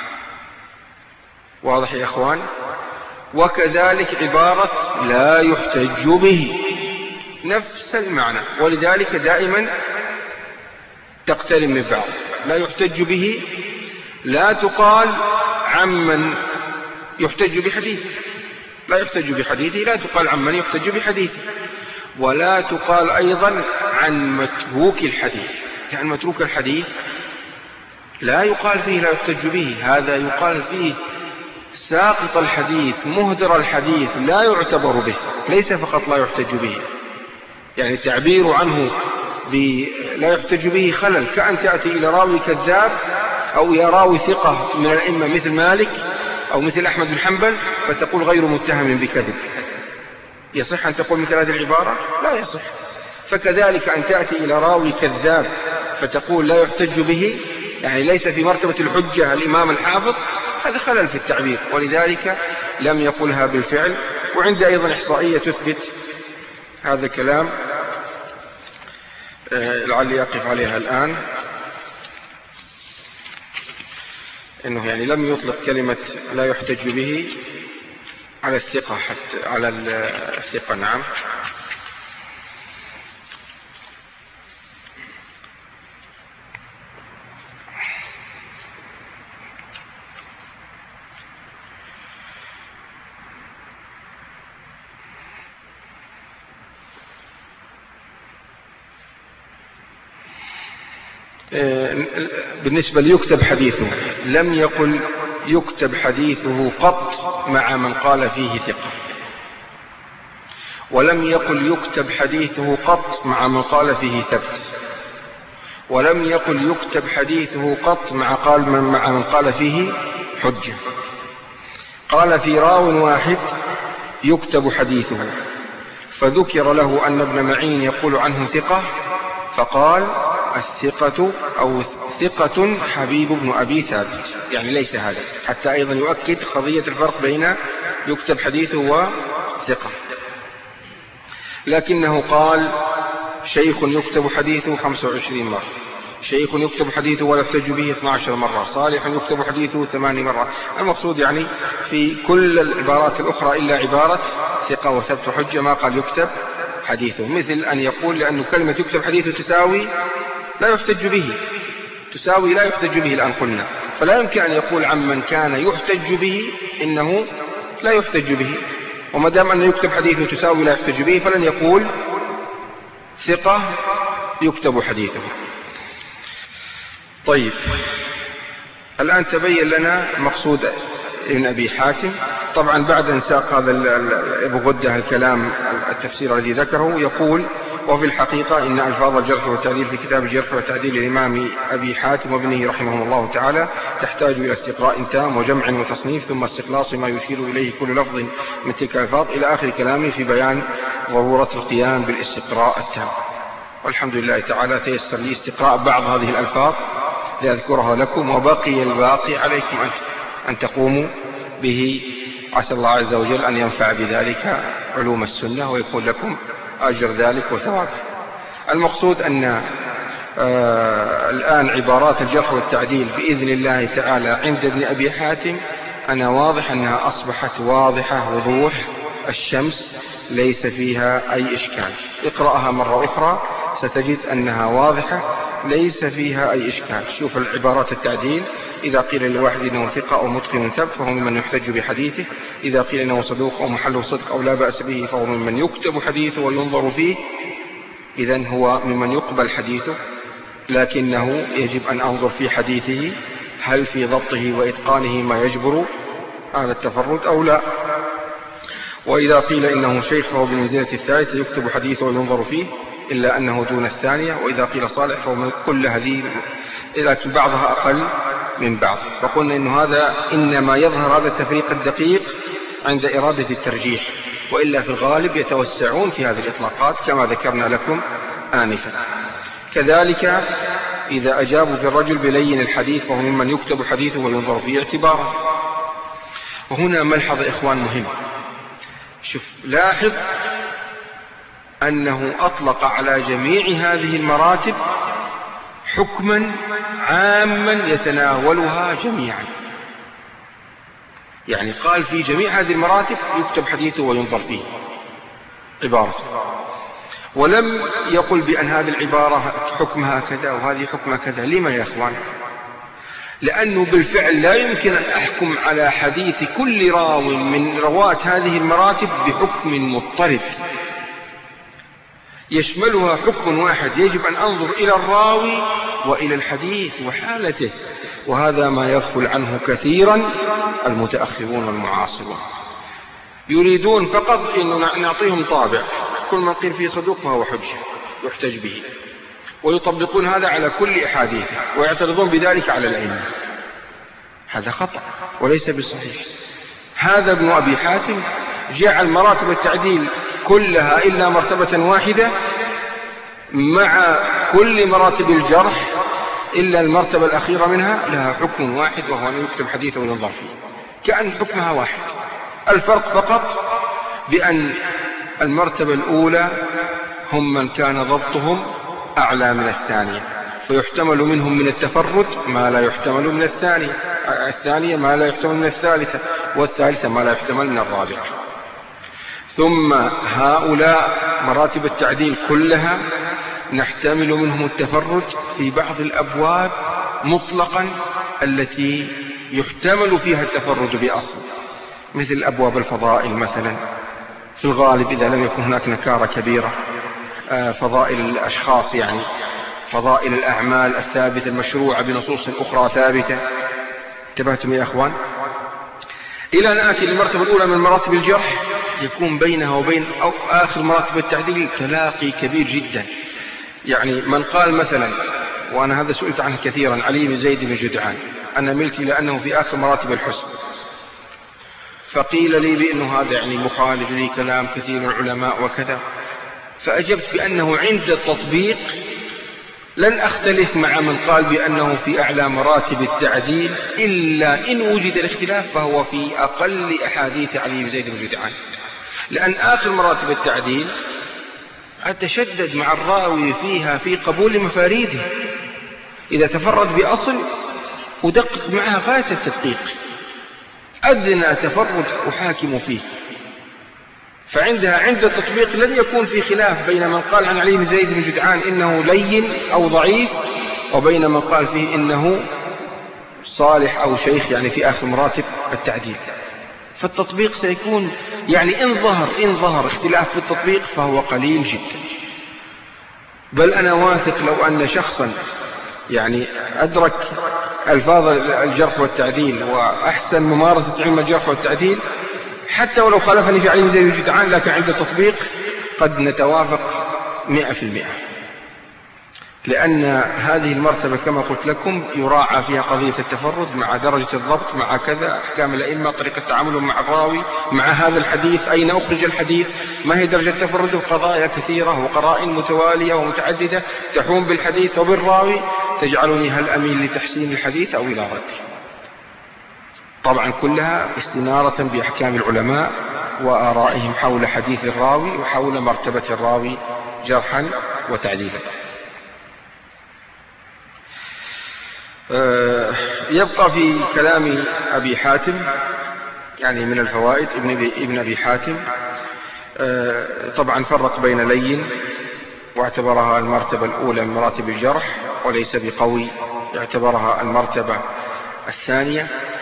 واضح يا أخوان؟ وكذلك عبارة لا يحتج به نفس المعنى، ولذلك دائما تقترن من بعض. لا يحتج به لا تقال عمن يحتج بحديثه، لا يحتج بحديثه لا تقال عمن يحتج بحديثه، ولا تقال أيضا عن متروك الحديث. يعني متروك الحديث لا يقال فيه لا يحتج به، هذا يقال فيه ساقط الحديث مهدر الحديث لا يعتبر به، ليس فقط لا يحتج به. يعني التعبير عنه لا يحتج به خلل، كأن تأتي إلى راوي كذاب أو إلى راوي ثقة من الأئمة مثل مالك أو مثل أحمد بن حنبل فتقول غير متهم بكذب. يصح أن تقول مثل هذه العبارة؟ لا يصح. فكذلك أن تأتي إلى راوي كذاب فتقول لا يحتج به، يعني ليس في مرتبة الحجة الإمام الحافظ، هذا خلل في التعبير، ولذلك لم يقلها بالفعل. وعند أيضا إحصائية تثبت هذا الكلام، لعلي أقف عليها الآن، إنه يعني لم يطلق كلمة لا يحتج به على الثقة حتى على الثقة. نعم. بالنسبة ليكتب حديثه، لم يقل يكتب حديثه قط مع من قال فيه ثقة، ولم يقل يكتب حديثه قط مع من قال فيه ثبت، ولم يقل يكتب حديثه قط مع قال من مع من قال فيه حجة. قال في راو واحد يكتب حديثه، فذكر له أن ابن معين يقول عنه ثقة، فقال الثقة أو ثقة حبيب بن أبي ثابت، يعني ليس هذا، حتى أيضا يؤكد قضية الفرق بين يكتب حديثه وثقة. لكنه قال شيخ يكتب حديثه خمسة وعشرين مرة، شيخ يكتب حديثه ولا يحتج به اثنتي عشرة مرة، صالح يكتب حديثه ثماني مرات. المقصود يعني في كل العبارات الأخرى إلا عبارة ثقة وثبت حجة ما قال يكتب حديثه، مثل أن يقول لأن كلمة يكتب حديثه تساوي لا يحتج به، تساوي لا يحتج به الآن قلنا، فلا يمكن أن يقول عمن كان يحتج به إنه لا يحتج به، وما دام أن يكتب حديثه تساوي لا يحتج به فلن يقول ثقة يكتب حديثه. طيب، الآن تبين لنا مقصود ابن أبي حاتم. طبعا بعد أن ساق هذا أبو غدة الكلام التفسير الذي ذكره، يقول وفي الحقيقة إن ألفاظ الجرح والتعديل في كتاب الجرح والتعديل للإمام أبي حاتم وابنه رحمه الله تعالى تحتاج إلى استقراء تام وجمع وتصنيف، ثم استخلاص ما يشير إليه كل لفظ من تلك الألفاظ إلى آخر كلامه في بيان ضرورة القيام بالاستقراء التام. والحمد لله تعالى تيسر لي استقراء بعض هذه الألفاظ لأذكرها لكم، وبقي الباقي عليكم أن تقوموا به. عسى الله عز وجل أن ينفع بذلك علوم السنة ويكون لكم أجر ذلك وثوابه. المقصود أن آه الآن عبارات الجرح والتعديل بإذن الله تعالى عند ابن أبي حاتم أنا واضح أنها أصبحت واضحة وضوح الشمس، ليس فيها أي إشكال. اقرأها مرة أخرى ستجد أنها واضحة ليس فيها أي إشكال. شوف العبارات التعديل: إذا قيل للواحد إنه ثقة أو متقن ثبت فهو ممن يحتج بحديثه، إذا قيل إنه صدوق أو محله صدق أو لا بأس به فهو ممن يكتب حديثه وينظر فيه. إذن هو ممن يقبل حديثه، لكنه يجب أن أنظر في حديثه هل في ضبطه وإتقانه ما يجبر هذا التفرد أو لا. وإذا قيل إنه شيخ فهو بمنزلة الثالثة يكتب حديثه وينظر فيه، إلا أنه دون الثانية. وإذا قيل صالح فهو من كل هذه، لكن بعضها أقل من بعض. فقلنا إن هذا إنما يظهر هذا التفريق الدقيق عند إرادة الترجيح، وإلا في الغالب يتوسعون في هذه الإطلاقات كما ذكرنا لكم آنفا. كذلك إذا أجابوا في الرجل بلين الحديث فهو ممن يكتب حديثه وينظر فيه اعتبارا. وهنا ملحظ إخوان مهم، شوف لاحظ أنه أطلق على جميع هذه المراتب حكما عاما يتناولها جميعا، يعني قال في جميع هذه المراتب يكتب حديثه وينظر فيه عبارته، ولم يقل بأن هذه العبارة حكمها كذا وهذه حكمها كذا. لما يا أخوان؟ لأنه بالفعل لا يمكن أن أحكم على حديث كل راو من رواة هذه المراتب بحكم مضطرد يشملها حكم واحد، يجب أن أنظر إلى الراوي وإلى الحديث وحالته، وهذا ما يغفل عنه كثيرا المتأخرون والمعاصرون. يريدون فقط أن نعطيهم طابع، كل من قيل فيه صدوق فهو حجة يحتج به، ويطبقون هذا على كل أحاديثه ويعترضون بذلك على الأئمة. هذا خطأ وليس بصحيح. هذا ابن أبي حاتم جعل مراتب التعديل كلها إلا مرتبة واحدة مع كل مراتب الجرح إلا المرتبة الأخيرة منها لها حكم واحد، وهو أن يكتب حديثه وينظر فيه، كأن حكمها واحد. الفرق فقط بأن المرتبة الأولى هم من كان ضبطهم أعلى من الثانية، فيحتمل منهم من التفرد ما لا يحتمل من الثانية، الثانية ما لا يحتمل من الثالثة، والثالثة ما لا يحتمل من الرابعة. ثم هؤلاء مراتب التعديل كلها نحتمل منهم التفرد في بعض الأبواب مطلقا التي يحتمل فيها التفرد بأصل، مثل أبواب الفضائل مثلا، في الغالب إذا لم يكن هناك نكارة كبيرة، فضائل الأشخاص يعني فضائل الأعمال الثابتة المشروعة بنصوص أخرى ثابتة. انتبهتم يا أخوان؟ إلى أن آتي للمرتبة الأولى من مراتب الجرح، يكون بينها وبين أو آخر مراتب التعديل تلاقي كبير جدا. يعني من قال مثلا، وأنا هذا سئلت عنه كثيرا، علي بن زيد بن جدعان، أنا ملت إلى أنه في آخر مراتب الحسن، فقيل لي بأنه هذا يعني مخالف لي كلام كثير من العلماء وكذا، فأجبت بأنه عند التطبيق لن أختلف مع من قال بأنه في أعلى مراتب التعديل، إلا إن وجد الاختلاف فهو في أقل أحاديث علي بن زيد بن جدعان، لأن آخر مراتب التعديل أتشدد مع الراوي فيها في قبول مفاريده، إذا تفرد بأصل أدقق معها غاية التدقيق، أدنى تفرد أحاكم فيه. فعندها عند التطبيق لن يكون في خلاف بين من قال عن علي بن زيد بن جدعان إنه لين أو ضعيف، وبين من قال فيه إنه صالح أو شيخ، يعني في آخر مراتب التعديل. فالتطبيق سيكون يعني إن ظهر إن ظهر اختلاف في التطبيق فهو قليل جدا. بل أنا واثق لو أن شخصا يعني أدرك ألفاظ الجرح والتعديل وأحسن ممارسة علم الجرح والتعديل، حتى ولو خالفني في علي بن زيد بن جدعان، لكن عند التطبيق قد نتوافق مئة في المئة، لأن هذه المرتبة كما قلت لكم يراعى فيها قضية التفرد مع درجة الضبط مع كذا، أحكام الأئمة، طريقة تعاملهم مع الراوي، مع هذا الحديث، أين أخرج الحديث، ما هي درجة تفرده، قضايا كثيرة وقرائن متوالية ومتعددة تحوم بالحديث وبالراوي تجعلني هل أميل لتحسين الحديث أو إلى رد. طبعا كلها استنارة بأحكام العلماء وآرائهم حول حديث الراوي وحول مرتبة الراوي جرحا وتعديلا. يبقى في كلام أبي حاتم يعني من الفوائد ابن أبي حاتم، طبعا فرق بين لين واعتبرها المرتبة الأولى من مراتب الجرح، وليس بقوي اعتبرها المرتبة الثانية.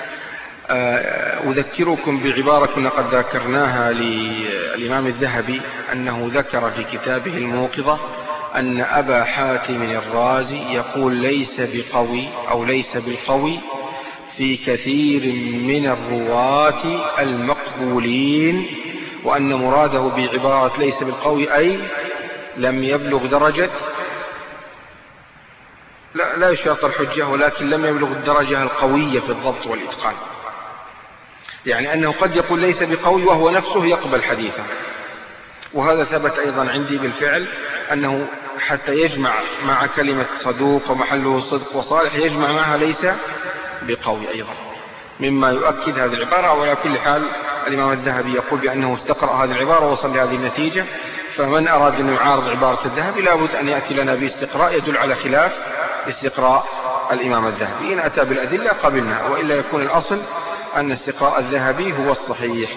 أذكركم بعبارة كنا قد ذكرناها للإمام الذهبي، أنه ذكر في كتابه الموقظة أن أبا حاتم الرازي يقول ليس بقوي أو ليس بالقوي في كثير من الرواة المقبولين، وأن مراده بعبارة ليس بالقوي أي لم يبلغ درجة، لا, لا يشترط الحجة، ولكن لم يبلغ الدرجة القوية في الضبط والإتقان. يعني أنه قد يقول ليس بقوي وهو نفسه يقبل حديثا، وهذا ثبت أيضا عندي بالفعل، أنه حتى يجمع مع كلمة صدوق ومحله صدق وصالح يجمع معها ليس بقوي أيضا، مما يؤكد هذه العبارة. وعلى كل حال الإمام الذهبي يقول بأنه استقرأ هذه العبارة ووصل لهذه النتيجة، فمن أراد أن يعارض عبارة الذهبي لابد أن يأتي لنا باستقراء يدل على خلاف استقراء الإمام الذهبي. إن أتى بالأدلة قبلنا، وإلا يكون الأصل أن استقراء الذهبي هو الصحيح.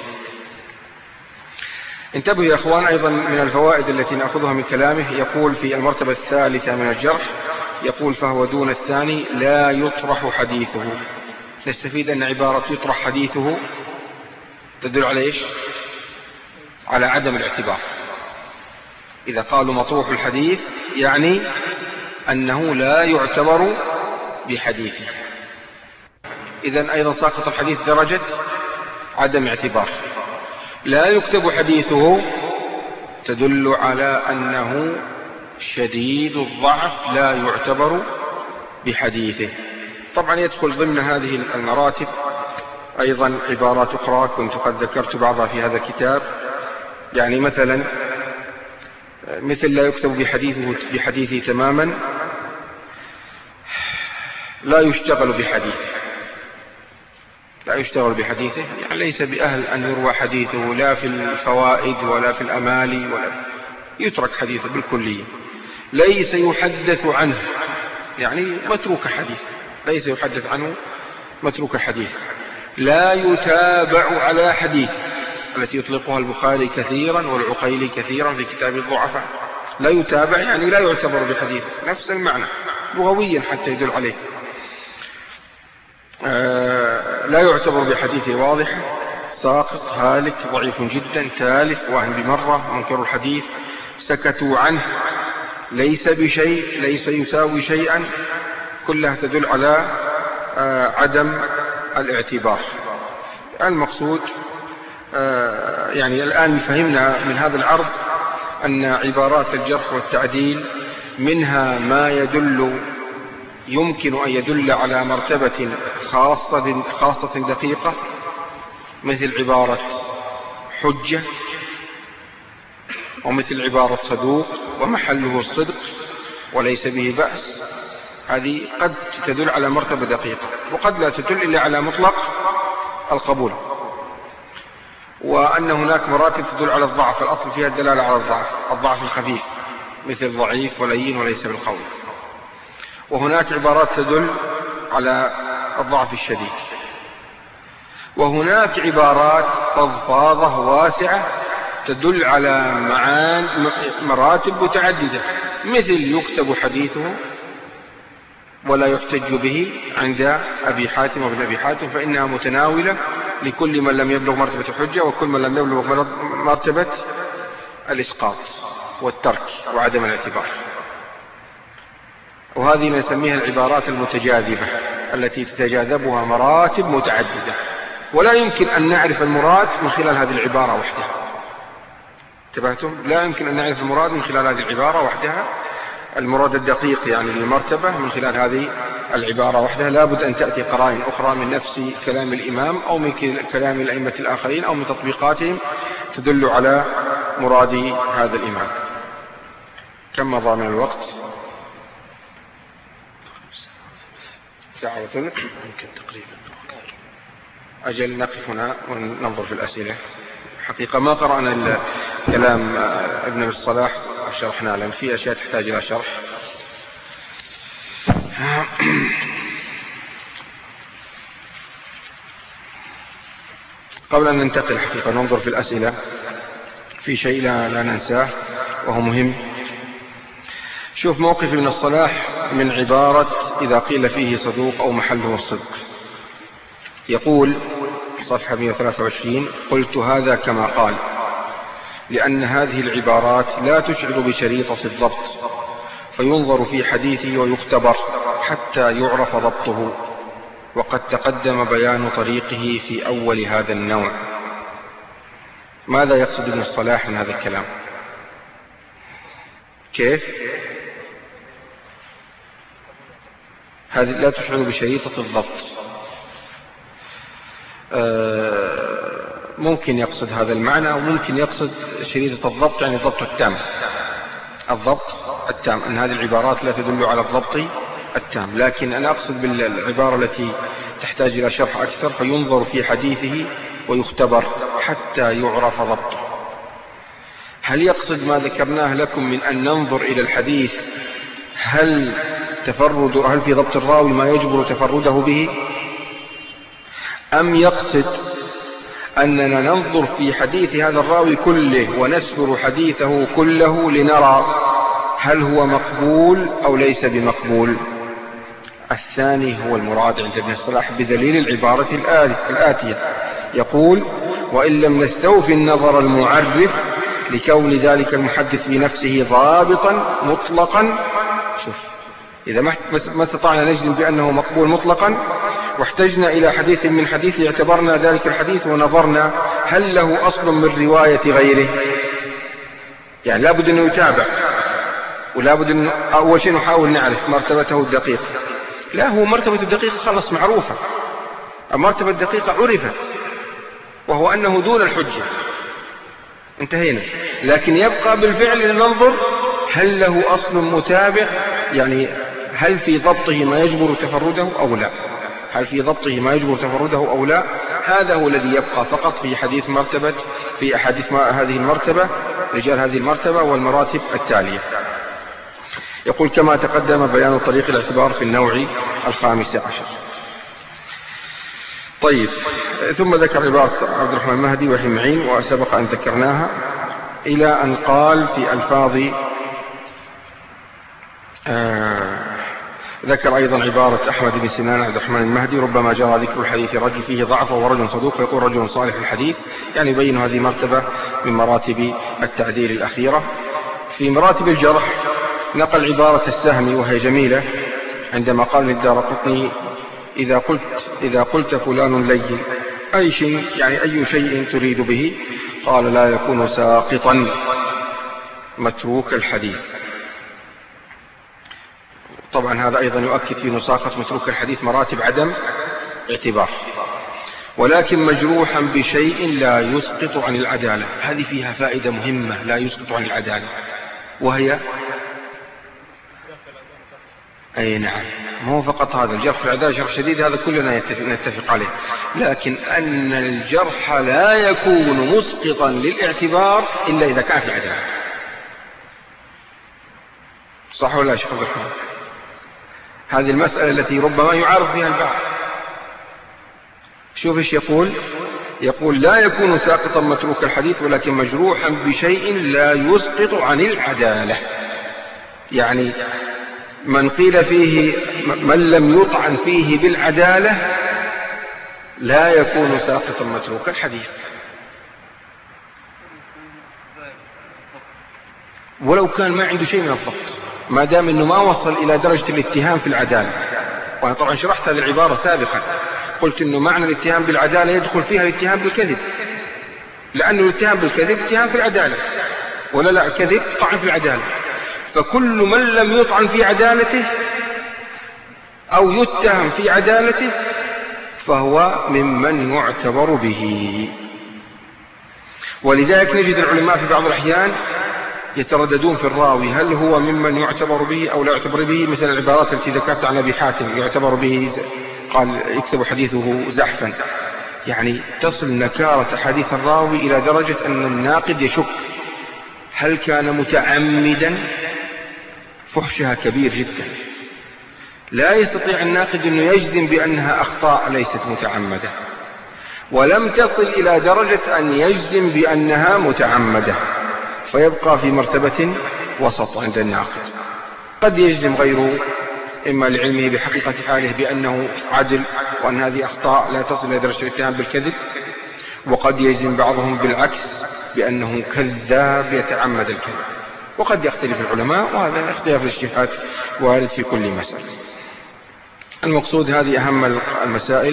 انتبهوا يا أخوان، أيضا من الفوائد التي نأخذها من كلامه، يقول في المرتبة الثالثة من الجرح، يقول فهو دون الثاني لا يطرح حديثه. نستفيد أن عبارة يطرح حديثه تدل على إيش؟ على عدم الاعتبار. إذا قالوا مطروح الحديث يعني أنه لا يعتبر بحديثه. إذن أيضا ساقط الحديث درجة عدم اعتبار. لا يكتب حديثه تدل على أنه شديد الضعف لا يعتبر بحديثه. طبعا يدخل ضمن هذه المراتب أيضا عبارات أخرى كنت قد ذكرت بعضها في هذا الكتاب، يعني مثلا مثل لا يكتب بحديثه بحديثه تماما، لا يشتغل بحديثه، لا يشتغل بحديثه يعني ليس بأهل أن يروى حديثه لا في الفوائد ولا في الأمالي، ولا يترك حديثه بالكلية. ليس يحدث عنه يعني متروك الحديث، ليس يحدث عنه متروك الحديث. لا يتابع على حديث، التي يطلقها البخاري كثيرا والعقيلي كثيرا في كتاب الضعفاء. لا يتابع يعني لا يعتبر بحديث، نفس المعنى لغويا حتى يدل عليه. آه لا يعتبر بحديثه واضح، ساقط، هالك، ضعيف جدا، تالف، واهم بمرة، منكر الحديث، سكتوا عنه، ليس بشيء، ليس يساوي شيئا، كلها تدل على آه عدم الاعتبار. المقصود آه يعني الآن فهمنا من هذا العرض أن عبارات الجرح والتعديل منها ما يدل يمكن أن يدل على مرتبة خاصة خاصة دقيقة، مثل عبارة حجة، ومثل عبارة صدوق ومحله الصدق وليس به بأس. هذه قد تدل على مرتبة دقيقة، وقد لا تدل إلا على مطلق القبول. وأن هناك مراتب تدل على الضعف، الأصل فيها الدلالة على الضعف، الضعف الخفيف مثل ضعيف ولين وليس بالقول. وهناك عبارات تدل على الضعف الشديد. وهناك عبارات فضفاضة واسعة تدل على معان مراتب متعددة، مثل يكتب حديثه ولا يحتج به عند أبي حاتم وابن أبي حاتم، فإنها متناولة لكل من لم يبلغ مرتبة الحجة وكل من لم يبلغ مرتبة الإسقاط والترك وعدم الاعتبار. وهذه نسميها العبارات المتجاذبة التي تتجاذبها مراتب متعددة، ولا يمكن أن نعرف المراد من خلال هذه العبارة وحدها. انتبهتم؟ لا يمكن أن نعرف المراد من خلال هذه العبارة وحدها، المراد الدقيق يعني للمرتبة من خلال هذه العبارة وحدها. لابد أن تأتي قرائن أخرى من نفس كلام الإمام أو من كلام الأئمة الآخرين أو من تطبيقاتهم تدل على مراد هذا الإمام. كم مضى من الوقت؟ ساعة وثلث يمكن تقريبا. أجل نقف هنا وننظر في الأسئلة. حقيقة ما قرأنا كلام ابن الصلاح وشرحنا، لأن في أشياء تحتاج إلى شرح. قبل أن ننتقل حقيقة ننظر في الأسئلة، في شيء لا, لا ننساه وهو مهم. شوف موقف ابن الصلاح من عبارة إذا قيل فيه صدوق أو محله الصدق. يقول صفحة مئة وثلاثة وعشرين: قلت هذا كما قال، لأن هذه العبارات لا تشعر بشريطة الضبط، فينظر في حديثه ويختبر حتى يعرف ضبطه، وقد تقدم بيان طريقه في أول هذا النوع. ماذا يقصد ابن الصلاح من هذا الكلام؟ كيف؟ هذه لا تشعر بشريطة الضبط. ممكن يقصد هذا المعنى، وممكن يقصد شريطة الضبط يعني الضبط التام، الضبط التام، أن هذه العبارات لا تدل على الضبط التام. لكن أنا أقصد بالعبارة التي تحتاج إلى شرح أكثر: فينظر في حديثه ويختبر حتى يعرف ضبطه. هل يقصد ما ذكرناه لكم من أن ننظر إلى الحديث هل تفرد هل في ضبط الراوي ما يجبر تفرده به، أم يقصد أننا ننظر في حديث هذا الراوي كله ونسبر حديثه كله لنرى هل هو مقبول أو ليس بمقبول؟ الثاني هو المراد عند ابن الصلاح بدليل العبارة الآتية. يقول: وإن لم نستوفي النظر المعرف لكون ذلك المحدث بنفسه ضابطا مطلقا. شوف، إذا ما استطعنا نجزم بأنه مقبول مطلقا واحتجنا إلى حديث من حديث اعتبرنا ذلك الحديث ونظرنا هل له أصل من رواية غيره، يعني لابد أنه يتابع، ولابد أن أول شيء نحاول نعرف مرتبته الدقيقة. لا، هو مرتبة الدقيقة خلص معروفة، المرتبة الدقيقة عرفت وهو أنه دون الحجة، انتهينا. لكن يبقى بالفعل ننظر هل له أصل متابع، يعني هل في ضبطه ما يجبر تفرده أو لا، هل في ضبطه ما يجبر تفرده أو لا. هذا هو الذي يبقى فقط في حديث مرتبة في أحاديث هذه المرتبة، رجال هذه المرتبة والمراتب التالية. يقول: كما تقدم بيان طريق الاعتبار في النوع الخامس عشر. طيب، ثم ذكر عبارة عبد الرحمن المهدي وهي معين وسبق أن ذكرناها، إلى أن قال في ألفاظ آه ذكر أيضا عبارة أحمد بن سنان عبد الرحمن المهدي: ربما جرى ذكر الحديث رجل فيه ضعف وهو رجل صدوق فيقول رجل صالح الحديث، يعني يبين هذه مرتبة من مراتب التعديل الأخيرة. في مراتب الجرح نقل عبارة السهمي وهي جميلة عندما قال للدارقطني: إذا قلت, إذا قلت فلان لين أي شيء، يعني أي شيء تريد به؟ قال: لا يكون ساقطا متروك الحديث. طبعا هذا أيضا يؤكد في نساخة متروك الحديث مراتب عدم اعتبار. ولكن مجروحا بشيء لا يسقط عن العدالة، هذه فيها فائدة مهمة، لا يسقط عن العدالة، وهي أي نعم، ما هو فقط هذا الجرح في العدالة جرح شديد، هذا كلنا يتفق نتفق عليه، لكن أن الجرح لا يكون مسقطا للاعتبار إلا إذا كان في عدالة. صح ولا شيخ عبد الرحمن؟ هذه المسألة التي ربما يعارض فيها البعض. شوف ايش يقول، يقول: لا يكون ساقطا متروك الحديث ولكن مجروحا بشيء لا يسقط عن العدالة، يعني من قيل فيه من لم يطعن فيه بالعدالة لا يكون ساقطا متروك الحديث، ولو كان ما عنده شيء من الضبط، ما دام انه ما وصل الى درجة الاتهام في العدالة. وانا طبعا شرحت هذه العبارة سابقا، قلت انه معنى الاتهام بالعدالة يدخل فيها الاتهام بالكذب، لانه الاتهام بالكذب اتهام في العدالة، ولا لا كذب طعن في العدالة. فكل من لم يطعن في عدالته أو يتهم في عدالته فهو ممن يعتبر به. ولذلك نجد العلماء في بعض الأحيان يترددون في الراوي، هل هو ممن يعتبر به أو لا يعتبر به، مثل العبارات التي ذكرت عن أبي حاتم: يعتبر به، قال يكتب حديثه زحفا، يعني تصل نكارة حديث الراوي إلى درجة أن الناقد يشك هل كان متعمدا. فحشها كبير جدا، لا يستطيع الناقد أن يجزم بأنها أخطاء ليست متعمدة، ولم تصل إلى درجة أن يجزم بأنها متعمدة، فيبقى في مرتبة وسط عند الناقد. قد يجزم غيره إما لعلمه بحقيقة حاله بأنه عدل وأن هذه أخطاء لا تصل إلى درجة الاتهام بالكذب، وقد يجزم بعضهم بالعكس بأنه كذاب يتعمد الكذب، وقد يختلف العلماء، وهذا اختلاف الاجتهاد وارد في كل مسألة. المقصود هذه أهم المسائل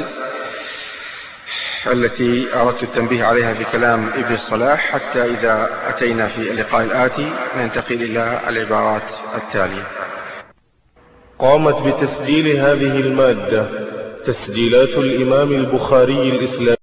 التي أردت التنبيه عليها في كلام ابن الصلاح، حتى إذا أتينا في اللقاء الآتي ننتقل إلى العبارات التالية. قامت بتسجيل هذه المادة تسجيلات الإمام البخاري الإسلامي